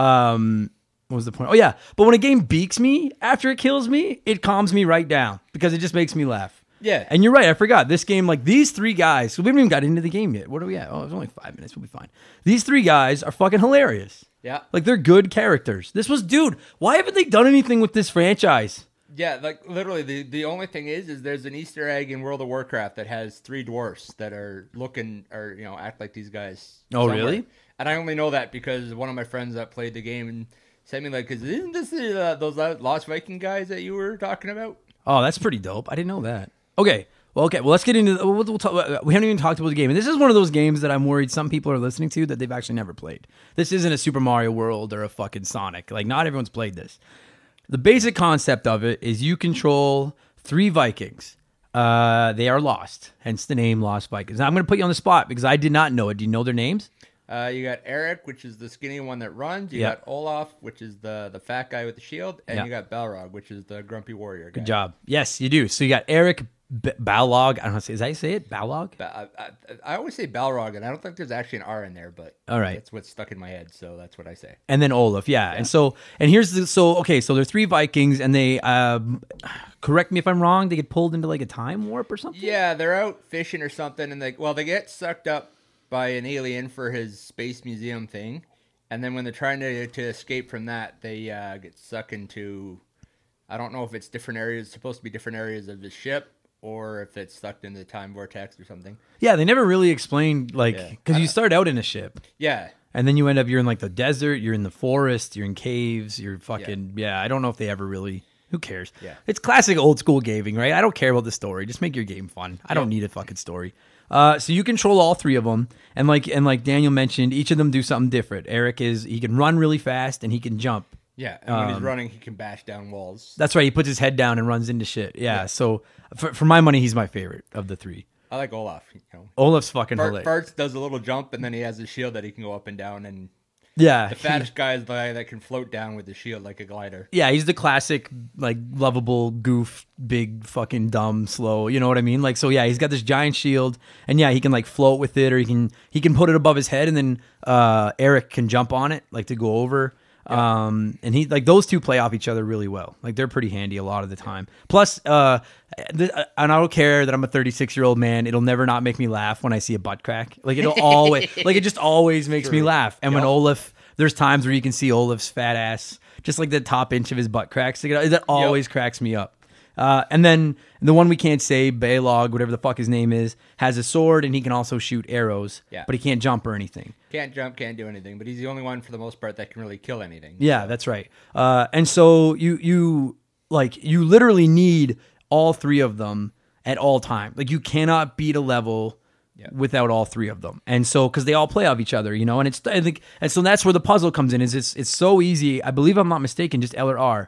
Um, what was the point? Oh yeah, but when a game beaks me after it kills me, it calms me right down because it just makes me laugh. Yeah. And you're right. I forgot this game. Like these three guys. So we haven't even got into the game yet. What are we at? Oh, it's only five minutes. We'll be fine. These three guys are fucking hilarious. Yeah. Like they're good characters. This was, dude. Why haven't they done anything with this franchise? Yeah, like literally, the, the only thing is, is there's an Easter egg in World of Warcraft that has three dwarfs that are looking or you know act like these guys. Oh, somewhere. really? And I only know that because one of my friends that played the game and sent me like, "Cause isn't this the, uh, those Lost Viking guys that you were talking about?" Oh, that's pretty dope. I didn't know that. Okay. Well, okay. Well, let's get into. The, we'll, we'll talk, we haven't even talked about the game, and this is one of those games that I'm worried some people are listening to that they've actually never played. This isn't a Super Mario World or a fucking Sonic. Like, not everyone's played this. The basic concept of it is you control three Vikings. Uh, they are lost, hence the name Lost Vikings. Now, I'm going to put you on the spot because I did not know it. Do you know their names? Uh, you got Eric, which is the skinny one that runs. You Yeah. got Olaf, which is the, the fat guy with the shield, and Yeah. you got Balrog, which is the grumpy warrior guy. Good job. Yes, you do. So you got Eric B- Balog. I don't know. Is that how you say it? Balog? Ba- I, I, I always say Balrog, and I don't think there's actually an R in there, but All right. that's what's stuck in my head, so that's what I say. And then Olaf, yeah. And so, and here's the, so, okay, so they're three Vikings, and they, um, correct me if I'm wrong, they get pulled into like a time warp or something? Yeah, they're out fishing or something, and they well, they get sucked up by an alien for his space museum thing, and then when they're trying to to escape from that, they uh, get sucked into. I don't know if it's different areas, supposed to be different areas of the ship, or if it's sucked into the time vortex or something. Yeah, they never really explained, like, Yeah. because you start out in a ship, Yeah, and then you end up, you're in like the desert, you're in the forest, you're in caves, you're fucking, yeah, I don't know if they ever really, who cares? Yeah. It's classic old school gaming, right? I don't care about the story. Just make your game fun. I don't need a fucking story. Uh, so you control all three of them, and like and like Daniel mentioned, each of them do something different. Eric is he can run really fast and he can jump. yeah. And when Um, he's running, he can bash down walls. That's right. He puts his head down and runs into shit. Yeah. So for, for my money, he's my favorite of the three. I like Olaf. You know, Olaf's fucking Bart, hilarious. Bart's does a little jump, and then he has a shield that he can go up and down, and Yeah. the fattest guy is the guy that can float down with the shield like a glider. Yeah, he's the classic, like, lovable goof, big, fucking dumb, slow. You know what I mean? Like, so yeah, he's got this giant shield, and yeah, he can like float with it, or he can he can put it above his head, and then uh, Eric can jump on it, like to go over. Um, and he like those two play off each other really well. Like they're pretty handy a lot of the time. Plus, uh, th- and I don't care that I'm a thirty-six year old man. It'll never not make me laugh when I see a butt crack. Like it'll always, like it just always makes me True. laugh. And when Yep. Olaf, there's times where you can see Olaf's fat ass, just like the top inch of his butt cracks. Like, that always cracks me up. Uh, and then the one we can't say, Balog, whatever the fuck his name is, has a sword and he can also shoot arrows, Yeah. but he can't jump or anything. Can't jump, can't do anything, but he's the only one for the most part that can really kill anything. Yeah, that's right. Uh, and so you you like you literally need all three of them at all time. Like you cannot beat a level Yeah. without all three of them. And so because they all play off each other, you know. And it's I think and so that's where the puzzle comes in. Is it's it's so easy. I believe I'm not mistaken. Just L or R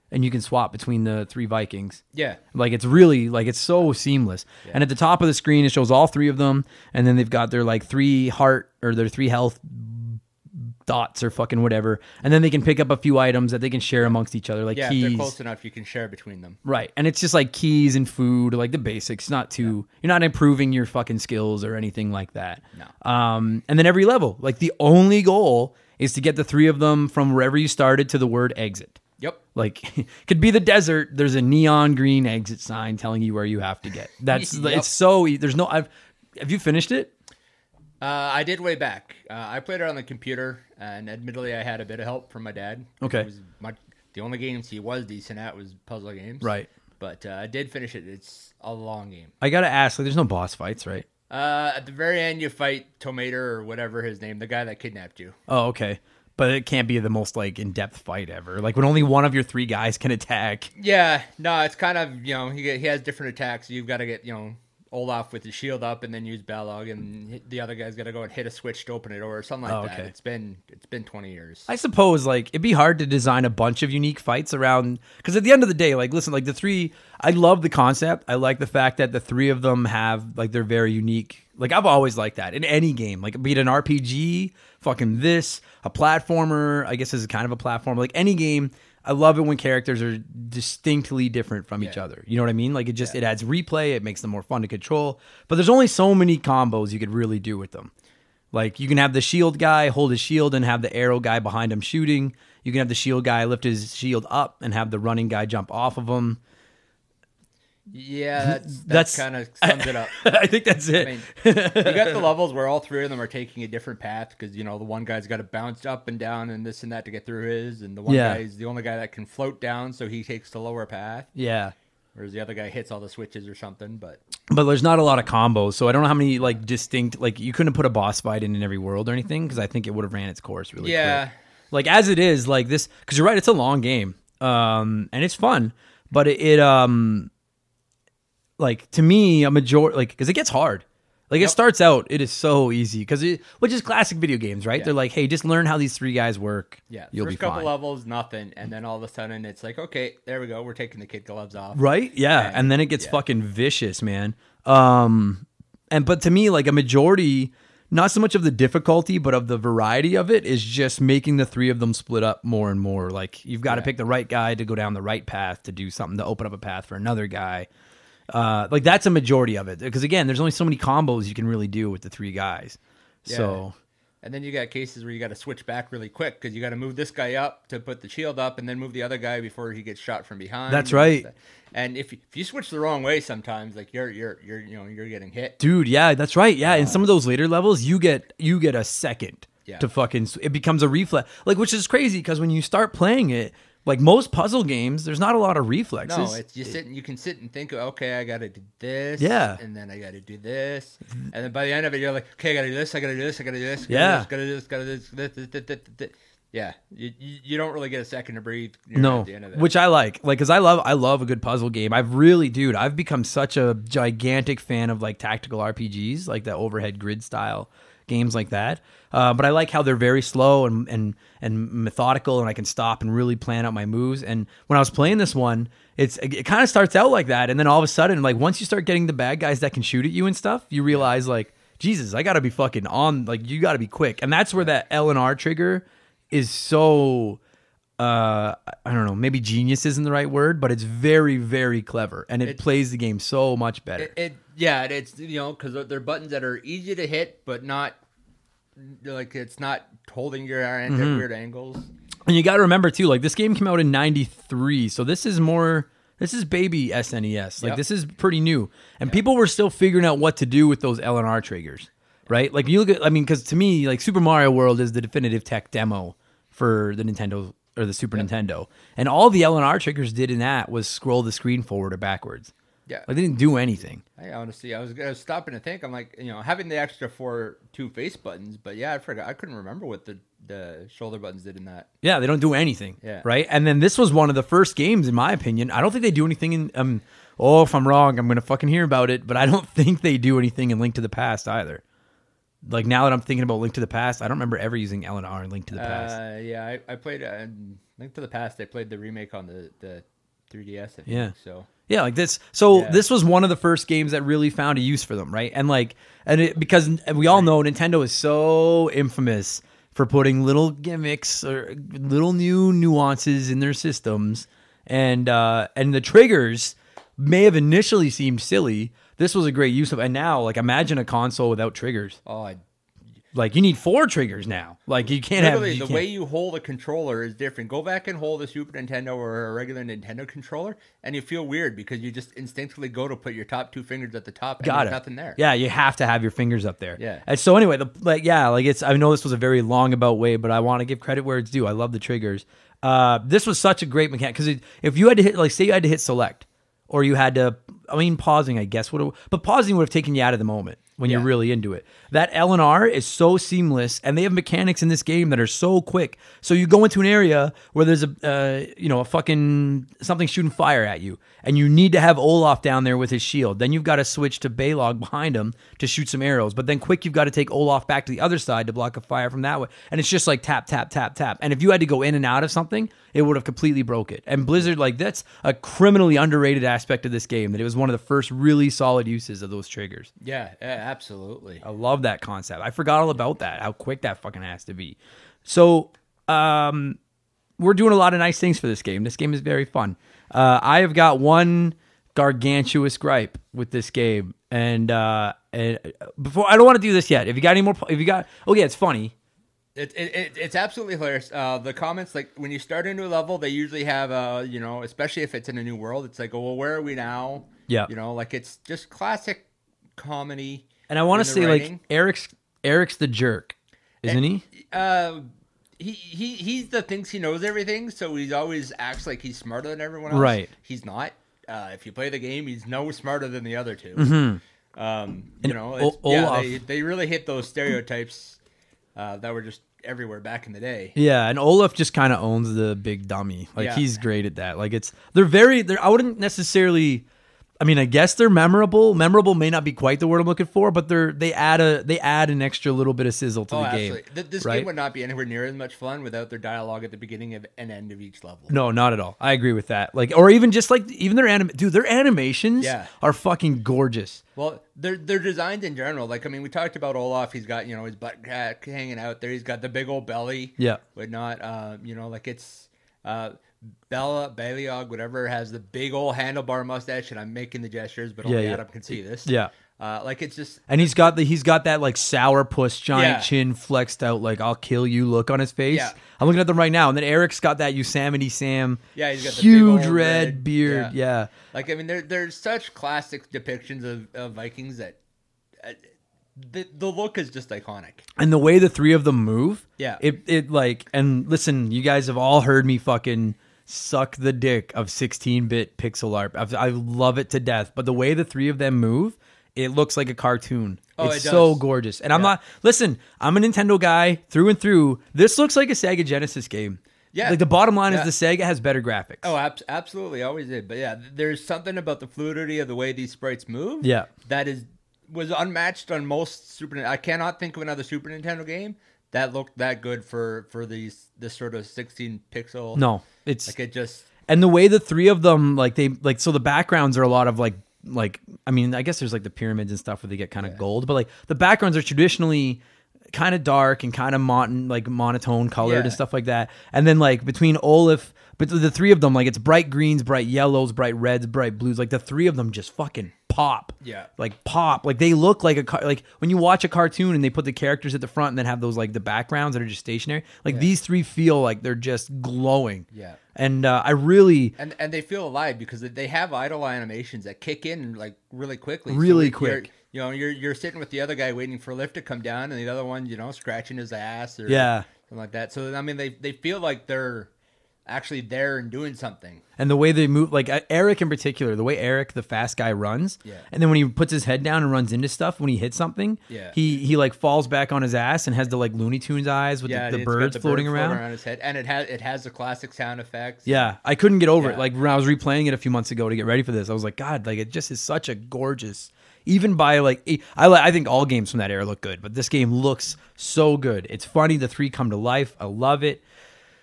and you can swap between the three Vikings. Yeah. Like it's really like it's so seamless. Yeah. And at the top of the screen it shows all three of them, and then they've got their like three heart or their three health dots or fucking whatever, and then they can pick up a few items that they can share amongst each other, like yeah, keys. if they're close enough, you can share between them. Right, and it's just like keys and food, like the basics. Not too, yeah. You're not improving your fucking skills or anything like that. No. Um, and then every level, like the only goal is to get the three of them from wherever you started to the word exit. Yep. Like could be the desert. There's a neon green exit sign telling you where you have to get. That's yep. It's so. There's no. I've. Have you finished it? Uh, I did way back. Uh, I played it on the computer, and admittedly, I had a bit of help from my dad. Okay. It was much, the only games he was decent at was puzzle games. Right. But uh, I did finish it. It's a long game. I gotta ask, like, there's no boss fights, right? Uh, at the very end, you fight Tomater or whatever his name, the guy that kidnapped you. Oh, okay. But it can't be the most like in-depth fight ever. Like when only one of your three guys can attack. Yeah. No, it's kind of, you know, he he has different attacks. You've got to get, you know, Olaf with his shield up and then use Balog, and the other guy's got to go and hit a switch to open it or something like oh, okay. that. It's been it's been twenty years. I suppose like it'd be hard to design a bunch of unique fights around, because at the end of the day, like listen, like the three, I love the concept. I like the fact that the three of them have like they're very unique. Like I've always liked that in any game, like be it an R P G, fucking this, a platformer. I guess this is kind of a platform. Like any game. I love it when characters are distinctly different from yeah. each other. You know what I mean? Like it just yeah. it adds replay. It makes them more fun to control. But there's only so many combos you could really do with them. Like you can have the shield guy hold his shield and have the arrow guy behind him shooting. You can have the shield guy lift his shield up and have the running guy jump off of him. Yeah, that's, that's kind of sums it up. I think that's it. I mean, you got the levels where all three of them are taking a different path because, you know, the one guy's got to bounce up and down and this and that to get through his, and the one yeah. guy is the only guy that can float down, so he takes the lower path. Yeah. Whereas the other guy hits all the switches or something, but... But there's not a lot of combos, so I don't know how many, like, distinct... Like, you couldn't put a boss fight in in every world or anything, because I think it would have ran its course really yeah. quick. Like, as it is, like, this... Because you're right, it's a long game, um, and it's fun, but it... it um. Like to me, a majority, like because it gets hard. Like yep. It starts out, it is so easy because it, which is classic video games, right? Yeah. They're like, hey, just learn how these three guys work. Yeah, you'll first be fine. couple levels, nothing, and then all of a sudden it's like, okay, there we go, we're taking the kid gloves off. Right? Yeah, and, and then it gets yeah. fucking vicious, man. Um, and but to me, like a majority, not so much of the difficulty, but of the variety of it is just making the three of them split up more and more. Like you've got to yeah. pick the right guy to go down the right path to do something to open up a path for another guy. Uh, like that's a majority of it because again, there's only so many combos you can really do with the three guys. Yeah. So, and then you got cases where you got to switch back really quick because you got to move this guy up to put the shield up, and then move the other guy before he gets shot from behind. That's right. And if if you switch the wrong way, sometimes like you're you're you're you know you're getting hit, dude. Yeah, that's right. Yeah, uh, in some of those later levels, you get you get a second yeah. to fucking. It becomes a reflex, like which is crazy because when you start playing it. Like most puzzle games, there's not a lot of reflexes. No, it's you sit and you can sit and think, okay, I got to do this, yeah, and then I got to do this, and then by the end of it, you're like, okay, I got to do this, I got to do this, I got to do this, yeah, got to do this, got to do this, got to do this, this. Yeah, you you don't really get a second to breathe. No, at the end of it. Which I like, like, cause I love I love a good puzzle game. I've really, dude, I've become such a gigantic fan of like tactical R P Gs, like that overhead grid style games like that. Uh, but I like how they're very slow and, and and methodical, and I can stop and really plan out my moves. And when I was playing this one, it's it, it kind of starts out like that, and then all of a sudden, like once you start getting the bad guys that can shoot at you and stuff, you realize like, Jesus, I got to be fucking on. Like you got to be quick, and that's where that L and R trigger is so. Uh, I don't know, maybe genius isn't the right word, but it's very, very clever, and it, it plays the game so much better. It, it yeah, it's you know because they're buttons that are easy to hit, but not. Like it's not holding your hand mm-hmm. at weird angles. And you got to remember too, like this game came out in ninety-three, so this is more, this is baby S N E S. Like yep. This is pretty new, and yep. people were still figuring out what to do with those L and R triggers, right? Like you look at, I mean, because to me, like Super Mario World is the definitive tech demo for the Nintendo or the Super yep. Nintendo, and all the L and R triggers did in that was scroll the screen forward or backwards. Yeah, like they didn't do anything. I honestly, I was, I was stopping to think. I'm like, you know, having the extra four two face buttons, but yeah, I forgot. I couldn't remember what the, the shoulder buttons did in that. Yeah, they don't do anything. Yeah, right. And then this was one of the first games, in my opinion. I don't think they do anything in. Um, oh, if I'm wrong, I'm gonna fucking hear about it. But I don't think they do anything in Link to the Past either. Like now that I'm thinking about Link to the Past, I don't remember ever using L and R in Link to the Past. Uh, yeah, I, I played uh, Link to the Past, they played the remake on the, the three D S, I think, Yeah. so... Yeah, like this. So Yeah. this was one of the first games that really found a use for them, right? And like, and it, because we all know Nintendo is so infamous for putting little gimmicks or little new nuances in their systems, and uh, and the triggers may have initially seemed silly. This was a great use of, and now like imagine a console without triggers. Oh, I Like you need four triggers now. Like you can't Literally, have you the can't- way you hold a controller is different. Go back and hold a Super Nintendo or a regular Nintendo controller, and you feel weird because you just instinctively go to put your top two fingers at the top, and Got there's it. nothing there. Yeah, you have to have your fingers up there. Yeah. And so anyway, the like yeah, like it's I know this was a very long about way, but I want to give credit where it's due. I love the triggers. Uh, this was such a great mechanic because if you had to hit like say you had to hit select, or you had to, I mean pausing, I guess would, but pausing would have taken you out of the moment when Yeah. you're really into it. That L and R is so seamless, and they have mechanics in this game that are so quick. So you go into an area where there's a, uh, you know, a fucking something shooting fire at you, and you need to have Olaf down there with his shield. Then you've got to switch to Balog behind him to shoot some arrows. But then quick, you've got to take Olaf back to the other side to block a fire from that way. And it's just like tap, tap, tap, tap. And if you had to go in and out of something, it would have completely broke it. And Blizzard, like that's a criminally underrated aspect of this game, that it was one of the first really solid uses of those triggers. Yeah, yeah, absolutely. I love that concept. I forgot all about that, how quick that fucking has to be. So, um, we're doing a lot of nice things for this game. This game is very fun. Uh, I have got one gargantuous gripe with this game, and uh, and before I don't want to do this yet. If you got any more, if you got, oh yeah, it's funny. It, it, it it's absolutely hilarious. Uh, the comments, like when you start a new level, they usually have, uh, you know, especially if it's in a new world, it's like, oh, well, where are we now? Yeah. You know, like it's just classic comedy. And I want to in the say, writing. like Eric's Eric's the jerk, isn't he? Uh, he he he's the thinks he knows everything, so he's always acts like he's smarter than everyone else. Right. He's not. Uh, if you play the game, he's no smarter than the other 2 Mm-hmm. Um, And you know, O- it's, yeah, Olaf- they they really hit those stereotypes uh, that were just everywhere back in the day. Yeah, and Olaf just kind of owns the big dummy. Like Yeah. he's great at that. Like it's they're very. They're, I wouldn't necessarily. I mean, I guess they're memorable. Memorable may not be quite the word I'm looking for, but they're they add a they add an extra little bit of sizzle to Oh, the absolutely. game. Th- This right? game would not be anywhere near as much fun without their dialogue at the beginning of, and end of each level. No, not at all. I agree with that. Like, or even just like even their anim, dude, their animations Yeah. are fucking gorgeous. Well, they're they're designed in general. Like, I mean, we talked about Olaf. He's got, you know, his butt crack hanging out there. He's got the big old belly. Yeah. Whatnot. Uh, you know, like it's uh, Bella Baliog, whatever, has the big old handlebar mustache, and I'm making the gestures, but only Yeah, yeah. Adam can see this. Yeah. Uh, like it's just And he's got the he's got that like sourpuss giant Yeah. chin flexed out like I'll kill you look on his face. Yeah. I'm looking at them right now, and then Eric's got that Yosemite Sam. Yeah, he's got the huge big old red, red- beard. Yeah. like I mean, there there's such classic depictions of, of Vikings that uh, the the look is just iconic. And the way the three of them move, Yeah. it it like and listen, you guys have all heard me fucking suck the dick of sixteen-bit pixel art. I've, I love it to death, but the way the three of them move, it looks like a cartoon. Oh, it's it so does. gorgeous. And I'm Yeah. not listen, I'm a Nintendo guy through and through. This looks like a Sega Genesis game. Yeah. Like the bottom line Yeah. is the Sega has better graphics. Oh, ab- absolutely, always did. But yeah, there's something about the fluidity of the way these sprites move. Yeah. that is was unmatched on most Super. I cannot think of another Super Nintendo game that looked that good for for these this sort of sixteen pixel. No, it's like it just. and the way the three of them like they like so the backgrounds are a lot of like like I mean I guess there's like the pyramids and stuff where they get kind of gold, but like the backgrounds are traditionally kind of dark and kind of mon- like monotone colored Yeah. and stuff like that. And then like between Olaf, but the three of them like it's bright greens, bright yellows, bright reds, bright blues. Like the three of them just fucking pop. Yeah. Like pop. Like they look like a car- like when you watch a cartoon and they put the characters at the front and then have those like the backgrounds that are just stationary. Like these three feel like they're just glowing. Yeah. And uh, I really And and they feel alive because they have idle animations that kick in like really quickly. Really you're- quick. You know, you're you're sitting with the other guy waiting for a lift to come down, and the other one, you know, scratching his ass or Yeah. something like that. So I mean, they they feel like they're actually there and doing something. and the way they move, like uh, Eric in particular, the way Eric, the fast guy, runs, Yeah. and then when he puts his head down and runs into stuff, when he hits something, Yeah. he he like falls back on his ass and has the like Looney Tunes eyes with Yeah, the, the it's got birds the floating bird around. around his head, and it has it has the classic sound effects. Yeah, I couldn't get over it. Yeah. Like when I was replaying it a few months ago to get ready for this, I was like, God, like it just is such a gorgeous. Even by like, I I think all games from that era look good, but this game looks so good. It's funny. The three come to life. I love it.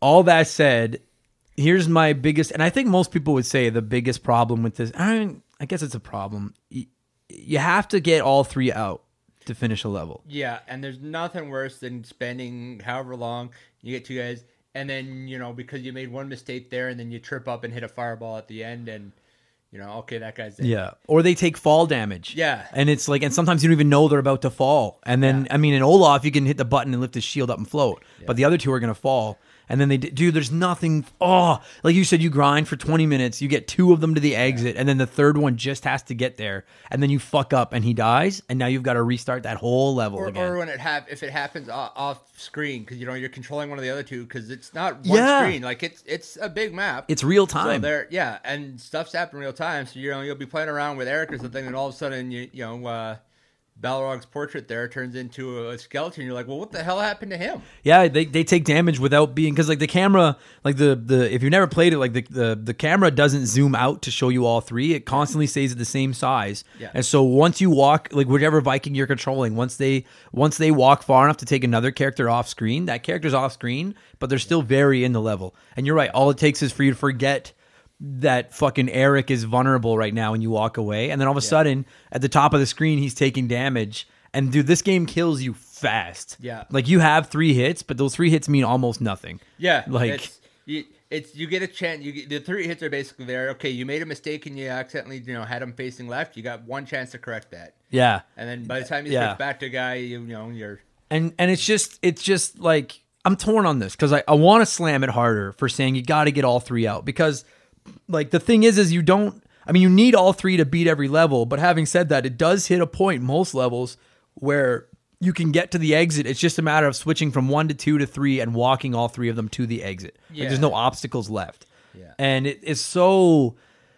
all that said, here's my biggest, and I think most people would say the biggest problem with this. I mean, I guess it's a problem. You, you have to get all three out to finish a level. Yeah, and there's nothing worse than spending however long you get two guys, and then you know because you made one mistake there, and then you trip up and hit a fireball at the end, and you know, okay, that guy's dead. Yeah, or they take fall damage. Yeah, and it's like, and sometimes you don't even know they're about to fall, and then yeah. I mean, in Olaf, you can hit the button and lift his shield up and float, yeah. but the other two are gonna fall. And then they do, there's nothing, oh, like you said, you grind for twenty minutes, you get two of them to the exit, yeah. and then the third one just has to get there, and then you fuck up and he dies, and now you've got to restart that whole level or, again. Or when it hap- if it happens off, off screen, because you know you're controlling one of the other two, because it's not one yeah. screen, like it's it's a big map. It's real time. So there, yeah, and stuff's happening real time, so you know you'll be playing around with Eric or something, and all of a sudden you you know. Uh, Balrog's portrait there turns into a skeleton. You're like, well, what the hell happened to him? Yeah, they, they take damage without being, because like the camera, like the the if you've never played it, like the, the the camera doesn't zoom out to show you all three. It constantly stays at the same size. Yeah. And so once you walk, like whichever Viking you're controlling, once they once they walk far enough to take another character off screen, that character's off screen, but they're still very in the level. And you're right, all it takes is for you to forget that fucking Eric is vulnerable right now and you walk away, and then all of a yeah. sudden at the top of the screen he's taking damage, and dude, this game kills you fast. Yeah, like you have three hits, but those three hits mean almost nothing. Yeah, like it's you, it's, you get a chance. You get, the three hits are basically there. Okay, you made a mistake and you accidentally you know had him facing left. You got one chance to correct that. Yeah, and then by the time you yeah. switch back to a guy, you, you know you're and and it's just it's just like I'm torn on this because I I want to slam it harder for saying you got to get all three out, because like the thing is is you don't I mean you need all three to beat every level, but having said that, it does hit a point most levels where you can get to the exit. It's just a matter of switching from one to two to three and walking all three of them to the exit. Yeah. Like there's no obstacles left. Yeah. And it is so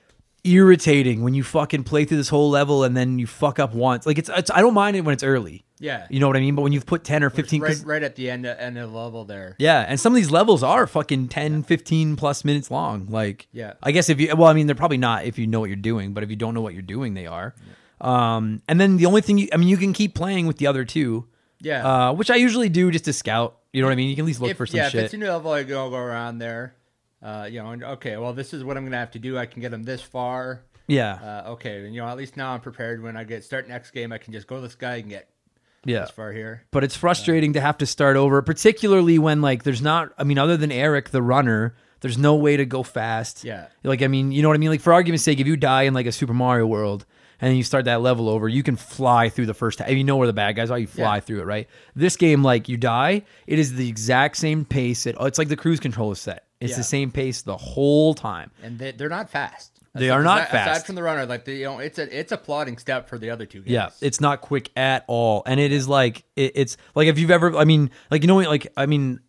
irritating when you fucking play through this whole level and then you fuck up once. Like it's, it's I don't mind it when it's early. Yeah. You know what I mean? But when you've put ten or fifteen... Right, right at the end, end of the level there. Yeah, and some of these levels are fucking ten, fifteen plus minutes long. Like, yeah. I guess if you... Well, I mean, they're probably not if you know what you're doing, but if you don't know what you're doing, they are. Yeah. Um, and then the only thing... You, I mean, you can keep playing with the other two. Yeah. Uh, which I usually do just to scout. You know what I mean? You can at least look if, for some yeah, shit. Yeah, if it's a new level, I go, go around there. Uh, you know, and okay, well, this is what I'm going to have to do. I can get them this far. Yeah. Uh, okay, and you know, at least now I'm prepared. When I get start next game, I can just go this guy and get... Yeah, as far here, but it's frustrating uh, to have to start over, particularly when like there's not. I mean, other than Eric the runner, there's no way to go fast. Yeah, like I mean, you know what I mean. Like for argument's sake, if you die in like a Super Mario World and then you start that level over, you can fly through the first. If you know where the bad guys are, you fly yeah. through it. Right. This game, like you die, it is the exact same pace. It, it's like the cruise control is set. It's yeah. the same pace the whole time, and they, they're not fast. They are not aside, fast. Aside from the runner, like the, you know, it's a it's a plodding step for the other two guys. Yeah, it's not quick at all, and it is like it, it's like if you've ever, I mean, like you know, like I mean,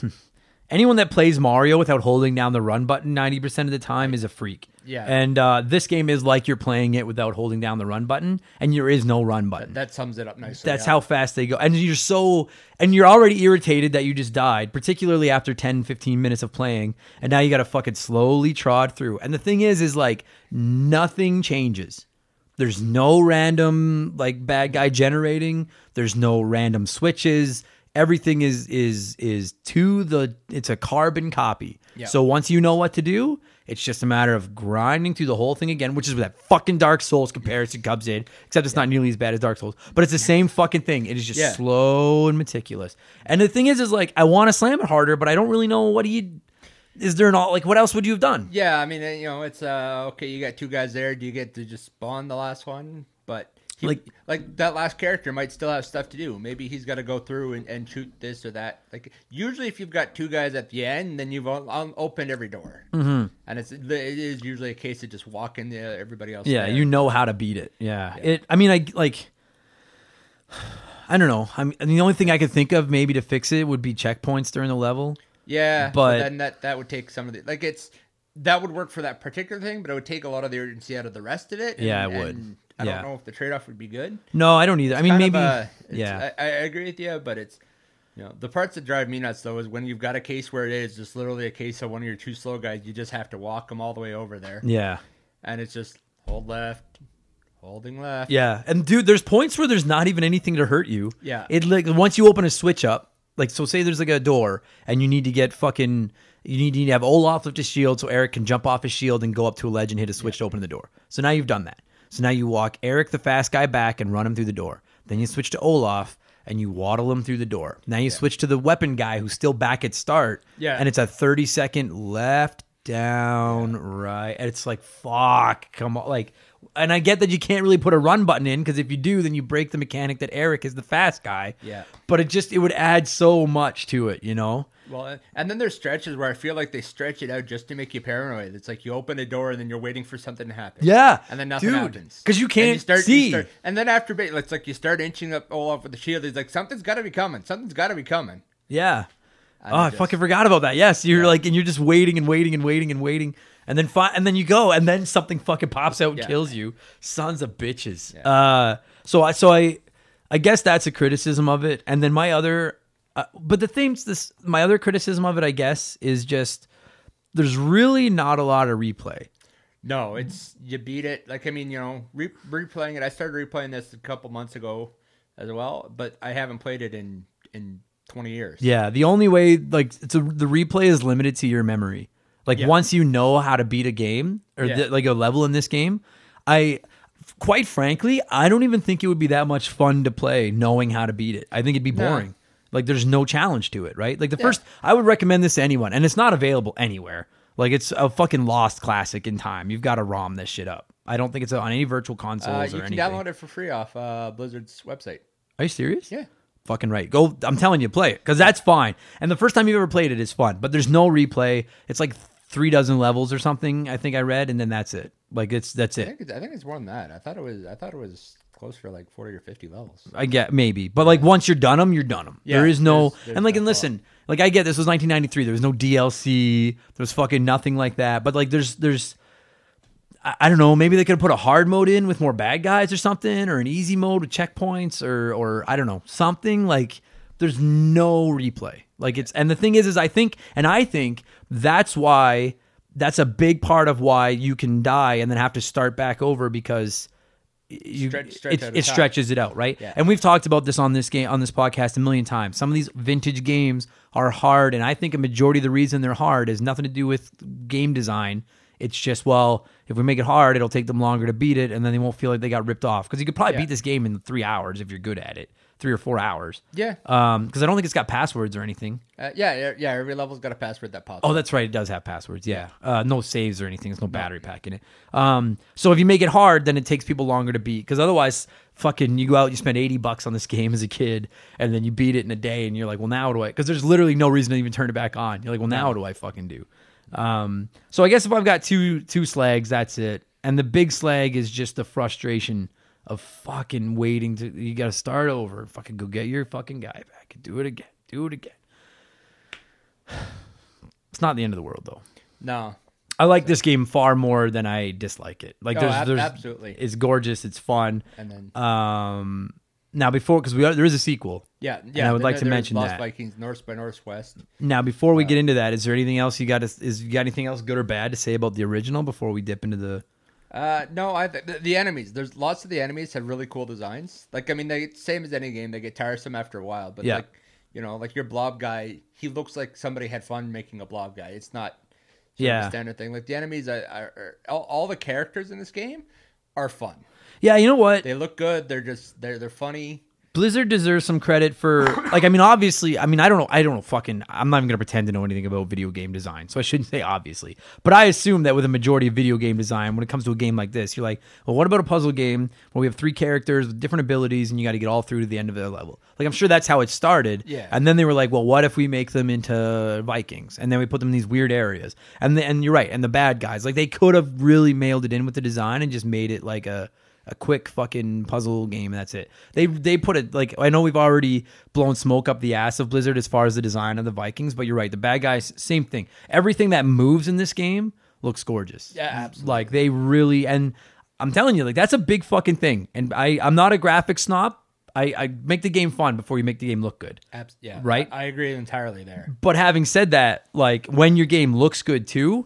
anyone that plays Mario without holding down the run button ninety percent of the time is a freak. Yeah, and uh, this game is like you're playing it without holding down the run button, and there is no run button. That, that sums it up nicely. That's yeah. how fast they go, and you're so, and you're already irritated that you just died, particularly after ten, fifteen minutes of playing, and now you got to fucking slowly trod through. And the thing is, is like nothing changes. There's no random like bad guy generating. There's no random switches. Everything is is is to the. It's a carbon copy. Yeah. So once you know what to do, it's just a matter of grinding through the whole thing again, which is where that fucking Dark Souls comparison comes in, except it's yeah. not nearly as bad as Dark Souls. But it's the same fucking thing. It is just yeah. slow and meticulous. And the thing is, is like, I want to slam it harder, but I don't really know what do you... Is there not... Like, what else would you have done? Yeah, I mean, you know, it's... uh okay, you got two guys there. Do you get to just spawn the last one? But... He, like, like that last character might still have stuff to do. Maybe he's got to go through and, and shoot this or that. Like usually, if you've got two guys at the end, then you've o- opened every door, mm-hmm. and it's it is usually a case of just walking the, everybody else. Yeah, there. you know how to beat it. Yeah, yeah. it. I mean, I like. I don't know. I mean, the only thing I could think of maybe to fix it would be checkpoints during the level. Yeah, but, but then that that would take some of the like it's that would work for that particular thing, but it would take a lot of the urgency out of the rest of it. And, yeah, it would. And, I yeah. don't know if the trade-off would be good. No, I don't either. It's I mean, maybe. A, yeah, I, I agree with you, but it's you know the parts that drive me nuts though is when you've got a case where it is just literally a case of one of your two slow guys, you just have to walk them all the way over there. Yeah, and it's just hold left, holding left. Yeah, and dude, there's points where there's not even anything to hurt you. Yeah, it like once you open a switch up, like, so say there's like a door and you need to get fucking, you need, you need to have Olaf lift his shield so Eric can jump off his shield and go up to a ledge and hit a switch yeah. to open the door. So now you've done that. So now you walk Eric, the fast guy, back and run him through the door. Then you switch to Olaf and you waddle him through the door. Now you yeah. switch to the weapon guy who's still back at start. Yeah. And it's a thirty second left, down, yeah. right. And it's like, fuck, come on. Like, and I get that you can't really put a run button in because if you do, then you break the mechanic that Eric is the fast guy. Yeah. But it just, it would add so much to it, you know? Well, and then there's stretches where I feel like they stretch it out just to make you paranoid. It's like you open a door and then you're waiting for something to happen. Yeah. And then nothing dude, happens. Because you can't and you start, see. You start, and then after, it's like you start inching up Olaf with the shield. He's like, something's got to be coming. Something's got to be coming. Yeah. And oh, I just, fucking forgot about that. Yes, you're yeah. like, and you're just waiting and waiting and waiting and waiting. And then fi- and then you go, and then something fucking pops out and yeah. kills you. Sons of bitches. Yeah. Uh, so I, so I, I guess that's a criticism of it. And then my other, uh, but the things, this my other criticism of it, I guess, is just there's really not a lot of replay. No, it's you beat it. Like I mean, you know, re- replaying it. I started replaying this a couple months ago as well, but I haven't played it in in twenty years. Yeah, the only way, like, it's a, the replay is limited to your memory. Like yeah. once you know how to beat a game or yeah. th- like a level in this game, I, quite frankly, I don't even think it would be that much fun to play knowing how to beat it. I think it'd be boring. No. Like there's no challenge to it, right? Like the yeah. first, I would recommend this to anyone, and it's not available anywhere. Like it's a fucking lost classic in time. You've got to ROM this shit up. I don't think it's on any virtual consoles uh, or anything. You can download it for free off uh, Blizzard's website. Are you serious? Yeah. Fucking right. Go. I'm telling you, play it because that's fine. And the first time you've ever played it is fun, but there's no replay. It's like three dozen levels or something. I think I read, and then that's it. Like it's that's it. I think it's, I think it's more than that. I thought it was. I thought it was close for like forty or fifty levels. I get maybe, but like once you're done them, you're done them. Yeah, there is no there's, there's and like no and listen, like I get this was nineteen ninety-three. There was no D L C. There was fucking nothing like that. But like there's there's. I don't know, maybe they could have put a hard mode in with more bad guys or something, or an easy mode with checkpoints, or or I don't know, something like there's no replay. Like it's, and the thing is, is I think, and I think that's why, that's a big part of why you can die and then have to start back over because you, stretch, stretch it, it stretches it out, right? Yeah. And we've talked about this on this game, on this podcast a million times. Some of these vintage games are hard, and I think a majority of the reason they're hard has nothing to do with game design. It's just, well, if we make it hard, it'll take them longer to beat it, and then they won't feel like they got ripped off. Because you could probably yeah. beat this game in three hours if you're good at it. Three or four hours. Yeah. Um, because I don't think it's got passwords or anything. Uh, yeah, yeah, every level's got a password that pops Oh, up. that's right. It does have passwords, yeah. Uh, no saves or anything. There's no battery pack in it. Um, so if you make it hard, then it takes people longer to beat. Because otherwise, fucking, you go out, you spend eighty bucks on this game as a kid, and then you beat it in a day, and you're like, well, now what do I... Because there's literally no reason to even turn it back on. You're like, well, now what do I fucking do? Um, so I guess if I've got two two slags, that's it. And the big slag is just the frustration of fucking waiting to, you got to start over. Fucking go get your fucking guy back and do it again. Do it again. It's not the end of the world though. No. I like this game far more than I dislike it. Like oh, there's, ab- there's, absolutely. It's gorgeous. It's fun. And then, um, now before, because we are, there is a sequel. Yeah, yeah. And I would like to mention Lost that. Vikings, North by Northwest. Now, before we uh, get into that, is there anything else you got? To, is you got anything else good or bad to say about the original before we dip into the? Uh, no, I th- the, the enemies. There's lots of the enemies have really cool designs. Like I mean, they same as any game. They get tiresome after a while. But yeah. like you know, like your blob guy, he looks like somebody had fun making a blob guy. It's not yeah a standard thing. Like the enemies are, are, are all, all the characters in this game are fun. Yeah, you know what? They look good. They're just they're they're funny. Blizzard deserves some credit for, like, I mean, obviously, I mean, I don't know, I don't know fucking, I'm not even going to pretend to know anything about video game design, so I shouldn't say obviously, but I assume that with a majority of video game design, when it comes to a game like this, you're like, well, what about a puzzle game where we have three characters with different abilities and you got to get all through to the end of the level? Like, I'm sure that's how it started, yeah. And then they were like, well, what if we make them into Vikings? And then we put them in these weird areas, and the, and you're right, and the bad guys, like, they could have really mailed it in with the design and just made it like a, a quick fucking puzzle game, and that's it. They they put it, like, I know we've already blown smoke up the ass of Blizzard as far as the design of the Vikings, but you're right, the bad guys, same thing. Everything that moves in this game looks gorgeous. Yeah, absolutely. Like, they really, and I'm telling you, like, that's a big fucking thing. And I, I'm not a graphics snob. I, I make the game fun before you make the game look good. Abs- yeah, right? I, I agree entirely there. But having said that, like, when your game looks good too,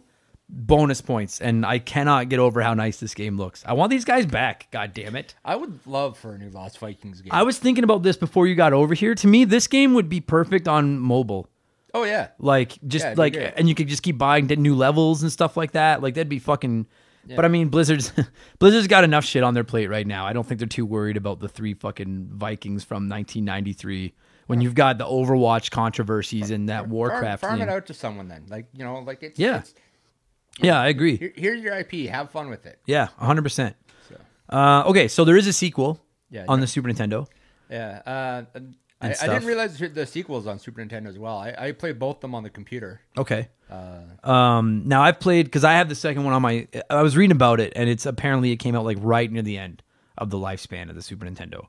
bonus points, and I cannot get over how nice this game looks. I want these guys back. God damn it! I would love for a new Lost Vikings game. I was thinking about this before you got over here. To me, this game would be perfect on mobile. Oh yeah, like just yeah, like, and you could just keep buying new levels and stuff like that. Like that'd be fucking. Yeah. But I mean, Blizzard's Blizzard's got enough shit on their plate right now. I don't think they're too worried about the three fucking Vikings from nineteen ninety-three. When you've got the Overwatch controversies and that Warcraft farm, farm thing. it out to someone then, like you know, like it's yeah, it's, yeah, I agree. Here, here's your I P. Have fun with it. Yeah, one hundred percent. So. Uh, okay, so there is a sequel yeah, on yeah. the Super Nintendo. Yeah, uh, I, I didn't realize the sequels on Super Nintendo as well. I, I played both of them on the computer. Okay. Uh, um, now I've played because I have the second one on my. I was reading about it, and it's apparently it came out like right near the end of the lifespan of the Super Nintendo.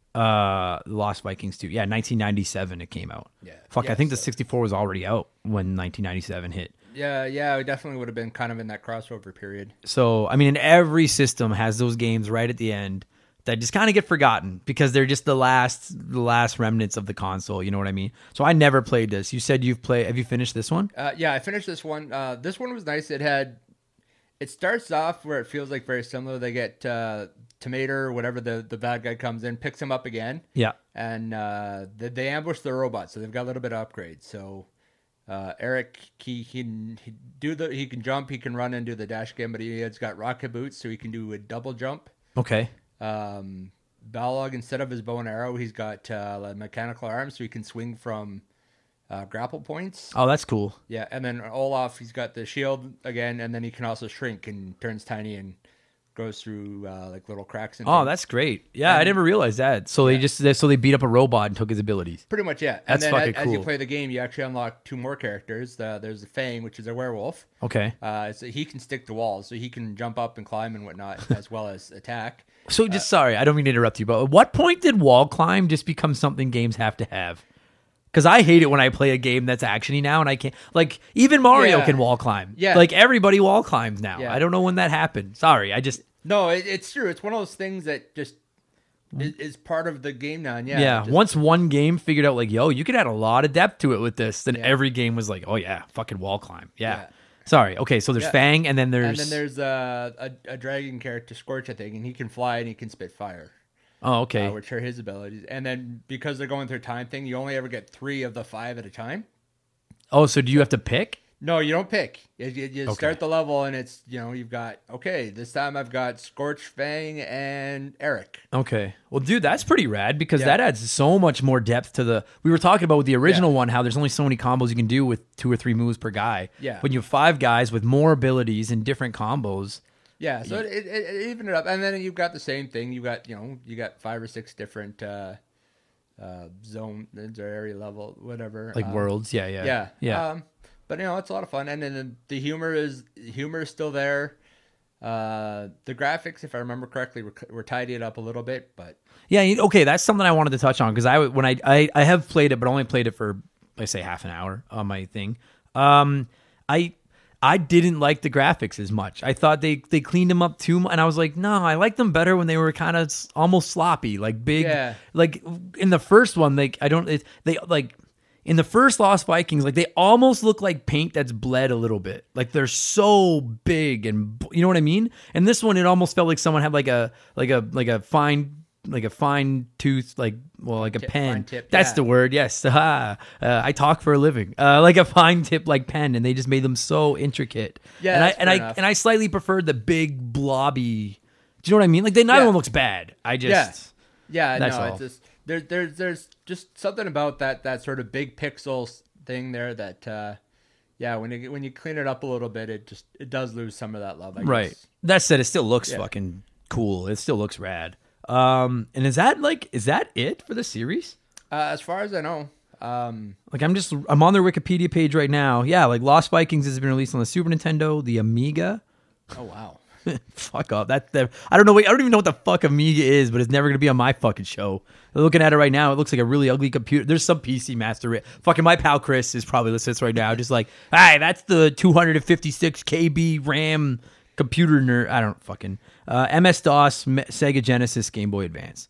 Uh, Lost Vikings two. Yeah, nineteen ninety-seven it came out. Yeah. Fuck, yeah, I think so. the sixty-four was already out when nineteen ninety-seven hit. Yeah, yeah, it definitely would have been kind of in that crossover period. So, I mean, and every system has those games right at the end that just kind of get forgotten because they're just the last the last remnants of the console, you know what I mean? So I never played this. You said you've played, have you finished this one? Uh, yeah, I finished this one. Uh, this one was nice. It had, it starts off where it feels like very similar. They get uh, Tomato or whatever the, the bad guy comes in, picks him up again. Yeah. And uh, they, they ambush the robot, so they've got a little bit of upgrades. So uh, Eric, he, he can he do the he can jump, he can run and do the dash again, but he has got rocket boots, so he can do a double jump. Okay. Um, Balog, instead of his bow and arrow, he's got uh, mechanical arms, so he can swing from uh, grapple points. Oh, that's cool. Yeah, and then Olaf, he's got the shield again, and then he can also shrink and turns tiny and goes through uh, like little cracks. And oh, things. that's great. Yeah, and, I never realized that. So yeah. they just they, so they beat up a robot and took his abilities. Pretty much, yeah. That's and then fucking as, cool. as you play the game, you actually unlock two more characters. Uh, there's the Fang, which is a werewolf. Okay. Uh, so he can stick to walls, so he can jump up and climb and whatnot, as well as attack. So just uh, sorry, I don't mean to interrupt you, but at what point did wall climb just become something games have to have? Because I hate it when I play a game that's actiony now and I can't. Like even Mario yeah. can wall climb. Yeah. Like everybody wall climbs now. Yeah. I don't know when that happened. Sorry, I just. No, it, it's true. It's one of those things that just is, is part of the game now. And yeah. Yeah. Just, Once one game figured out like, yo, you could add a lot of depth to it with this, then yeah. every game was like, oh yeah, fucking wall climb. Yeah. Yeah. Sorry. Okay, so there's Yeah. Fang, and then there's and then there's uh, a a dragon character, Scorch, I think, and he can fly and he can spit fire. oh okay. Uh, which are his abilities. And then because they're going through a time thing, you only ever get three of the five at a time. oh, so do you have to pick? No, you don't pick. You, you, you Okay. start the level and it's, you know, you've got, okay, this time I've got Scorch, Fang, and Eric. Okay. Well, dude, that's pretty rad because Yeah. that adds so much more depth to the. We were talking about with the original Yeah. one how there's only so many combos you can do with two or three moves per guy. Yeah. When you have five guys with more abilities and different combos. Yeah, so it, it, it evened it up. And then you've got the same thing. You got, you know, you got five or six different uh, uh, zone or area level, whatever. Like um, worlds. Yeah, yeah. Yeah. Yeah. Um, but, you know, it's a lot of fun. And then the humor is humor is still there. Uh, the graphics, if I remember correctly, were, were tidied up a little bit, but Yeah, you- okay, that's something I wanted to touch on because I when I, I I have played it, but only played it for I say half an hour on my thing. Um, I I didn't like the graphics as much. I thought they they cleaned them up too much, and I was like, no, I liked them better when they were kind of almost sloppy, like big. Yeah. Like in the first one, like I don't it, they like. In the first Lost Vikings, like they almost look like paint that's bled a little bit. Like they're so big and you know what I mean? And this one, it almost felt like someone had like a like a like a fine like a fine tooth like well like a Tip, pen. fine tip, That's yeah. the word. Yes. Ah, uh, I talk for a living. Uh, like a fine tip like pen, and they just made them so intricate. Yeah, and I that's and fair I enough. and I slightly preferred the big blobby. Do you know what I mean? Like they neither Yeah. one looks bad. I just yeah, That's no, all. it's just there, there's there's just something about that that sort of big pixels thing there that uh, yeah, when you when you clean it up a little bit, it just it does lose some of that love. I right. guess. That said, it still looks Yeah. fucking cool. It still looks rad. Um, and is that like is that it for the series? Uh, as far as I know, um, Like I'm just I'm on their Wikipedia page right now. Yeah, like Lost Vikings has been released on the Super Nintendo, the Amiga. oh wow. Fuck off. That, that I don't know. Wait, I don't even know what the fuck Amiga is, but it's never gonna be on my fucking show. Looking at it right now, it looks like a really ugly computer. There's some P C master. Ri- Fucking my pal Chris is probably listening to this right now, just like, hey, that's the two hundred fifty-six K B RAM computer nerd. I don't fucking uh, M S DOS, Me- Sega Genesis, Game Boy Advance.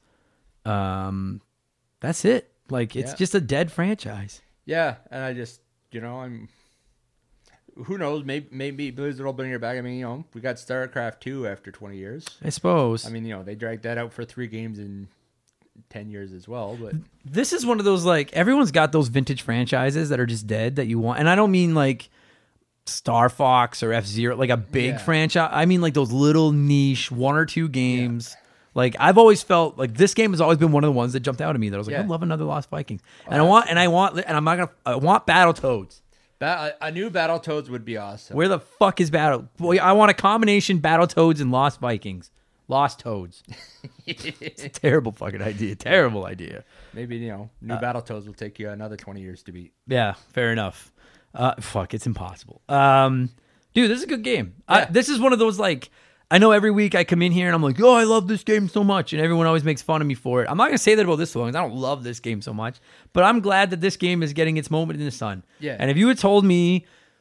Um, that's it. Like it's Yeah. just a dead franchise. Yeah, and I just you know I'm who knows? Maybe maybe Blizzard will bring it back. I mean, you know, we got StarCraft two after twenty years. I suppose. I mean, you know, they dragged that out for three games in ten years as well. But this is one of those, like, everyone's got those vintage franchises that are just dead that you want. And I don't mean like Star Fox or F-Zero, like a big Yeah. franchise. I mean like those little niche one or two games. Yeah. Like, I've always felt like this game has always been one of the ones that jumped out at me that I was like, Yeah. I love another Lost Vikings. Oh, and I want, and I want, and I'm not going to, I want Battletoads. Ba- a new Battletoads would be awesome. Where the fuck is Battle? Boy, I want a combination Battletoads and Lost Vikings. Lost Toads. It's a terrible fucking idea. Terrible idea. Maybe, you know, new Uh, Battletoads will take you another twenty years to beat. Yeah, fair enough. Uh, fuck, it's impossible. Um, dude, this is a good game. Yeah. I, this is one of those, like, I know every week I come in here and I'm like, oh, I love this game so much. And everyone always makes fun of me for it. I'm not going to say that about this one because I don't love this game so much. But I'm glad that this game is getting its moment in the sun. Yeah. And if you had told me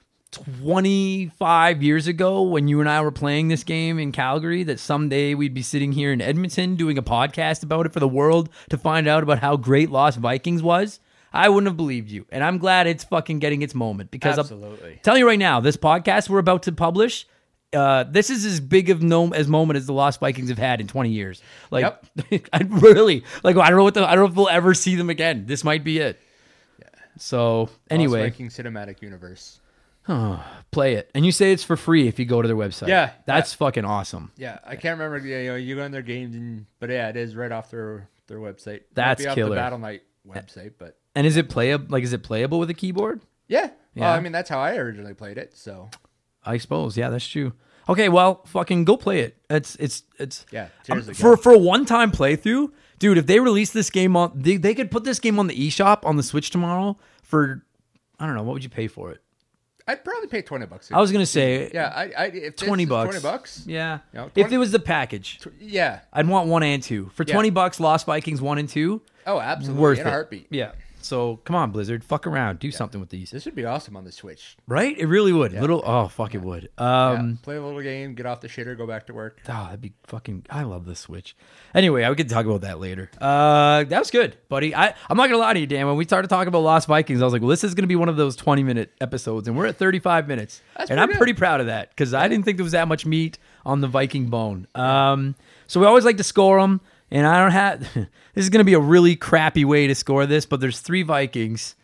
twenty-five years ago when you and I were playing this game in Calgary that someday we'd be sitting here in Edmonton doing a podcast about it for the world to find out about how great Lost Vikings was, I wouldn't have believed you. And I'm glad it's fucking getting its moment because Absolutely. I'm telling you right now, this podcast we're about to publish, uh, this is as big of no as moment as the Lost Vikings have had in twenty years. Like, Yep. I really, like, I don't know what the, I don't know if we'll ever see them again. This might be it. Yeah. So anyway, Lost Viking Cinematic Universe. Oh, play it. And you say it's for free if you go to their website. Yeah. That's yeah. fucking awesome. Yeah, I can't remember. You know, you go on their games, and but yeah, it is right off their their website. That's Might be killer. Off the Battle Knight website, but and is it playable? Like, is it playable with a keyboard? Yeah. Yeah. Well, I mean, that's how I originally played it. So I suppose. Yeah, that's true. Okay, well, fucking go play it. It's it's it's yeah. um, Seriously, for go. for a one time playthrough, dude. If they release this game on, they, they could put this game on the eShop on the Switch tomorrow for, I don't know, what would you pay for it? I'd probably pay twenty bucks. I was gonna say, yeah, I, I if this twenty is bucks. twenty bucks. Yeah, You know, if twenty it was the package, tw- yeah. I'd want one and two for Yeah. twenty bucks. Lost Vikings one and two, Oh, absolutely. worth in it. a heartbeat. Yeah. So come on, Blizzard, fuck around, do something with these. This would be awesome on the Switch. Right? It really would. Little oh fuck it would. Yeah. Um Play a little game, get off the shitter, go back to work. oh, that'd be fucking I love the Switch. Anyway, I could talk about that later. Uh that was good, buddy. I, I'm not gonna lie to you, Dan. When we started talking about Lost Vikings, I was like, well, this is gonna be one of those twenty minute episodes, and we're at thirty-five minutes. That's and pretty I'm good. pretty proud of that because I didn't think there was that much meat on the Viking bone. Um so we always like to score them, and I don't have this is gonna be a really crappy way to score this, but there's three Vikings.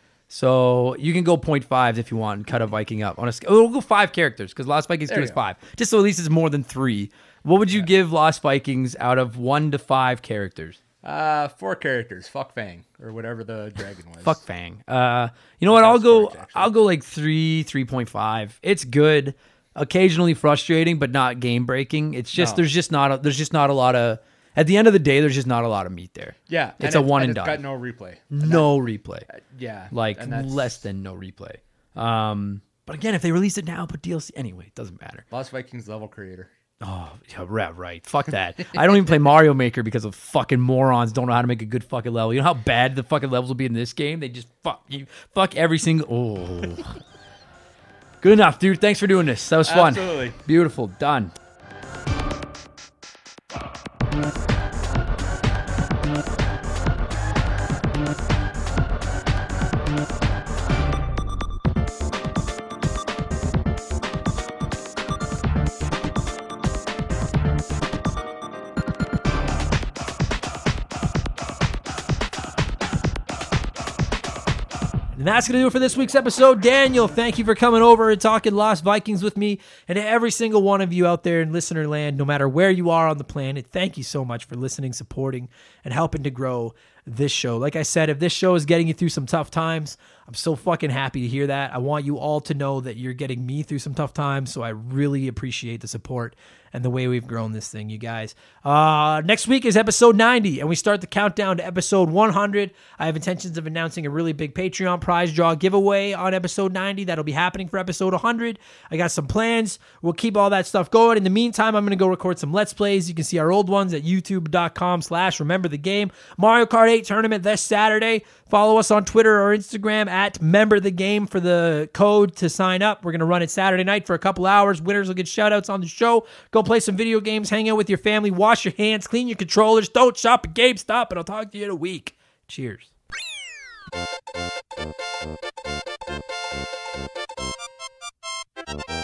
So you can go point fives if you want and cut a Viking up on a scale. We'll go five characters because Lost Vikings There two you is go. five. Just so at least it's more than three. What would you give Lost Vikings out of one to five characters? Uh, four characters. Fuck Fang or whatever the dragon was. Fuck Fang. Uh, you know what? I'll Sounds go. correct, actually. I'll go like three, three point five. It's good. Occasionally frustrating, but not game breaking. It's just No. there's just not a, there's just not a lot of. At the end of the day, there's just not a lot of meat there. Yeah, It's and a one and and it's done. got no replay. No replay. Yeah, Like and that's- less than no replay. Um, but again, if they release it now, put D L C anyway, it doesn't matter. Lost Vikings level creator. Oh, yeah, right, right. Fuck that. I don't even play Mario Maker because of fucking morons don't know how to make a good fucking level. You know how bad the fucking levels will be in this game? They just fuck you, fuck every single. Oh, good enough, dude. Thanks for doing this. That was fun. Absolutely. Beautiful. Done. And that's going to do it for this week's episode. Daniel, thank you for coming over and talking Lost Vikings with me. And to every single one of you out there in listener land, no matter where you are on the planet, thank you so much for listening, supporting, and helping to grow this show. Like I said, if this show is getting you through some tough times, I'm so fucking happy to hear that. I want you all to know that you're getting me through some tough times, so I really appreciate the support and the way we've grown this thing, you guys. Uh, next week is episode ninety, and we start the countdown to episode one hundred. I have intentions of announcing a really big Patreon prize draw giveaway on episode ninety. That'll be happening for episode one hundred. I got some plans. We'll keep all that stuff going. In the meantime, I'm going to go record some Let's Plays. You can see our old ones at youtube.com slash remember the game. Mario Kart eight tournament this Saturday. Follow us on Twitter or Instagram at member the game for the code to sign up. We're going to run it Saturday night for a couple hours. Winners will get shout outs on the show. Go play some video games, hang out with your family, wash your hands, clean your controllers, don't shop at GameStop, and I'll talk to you in a week. Cheers. Bye.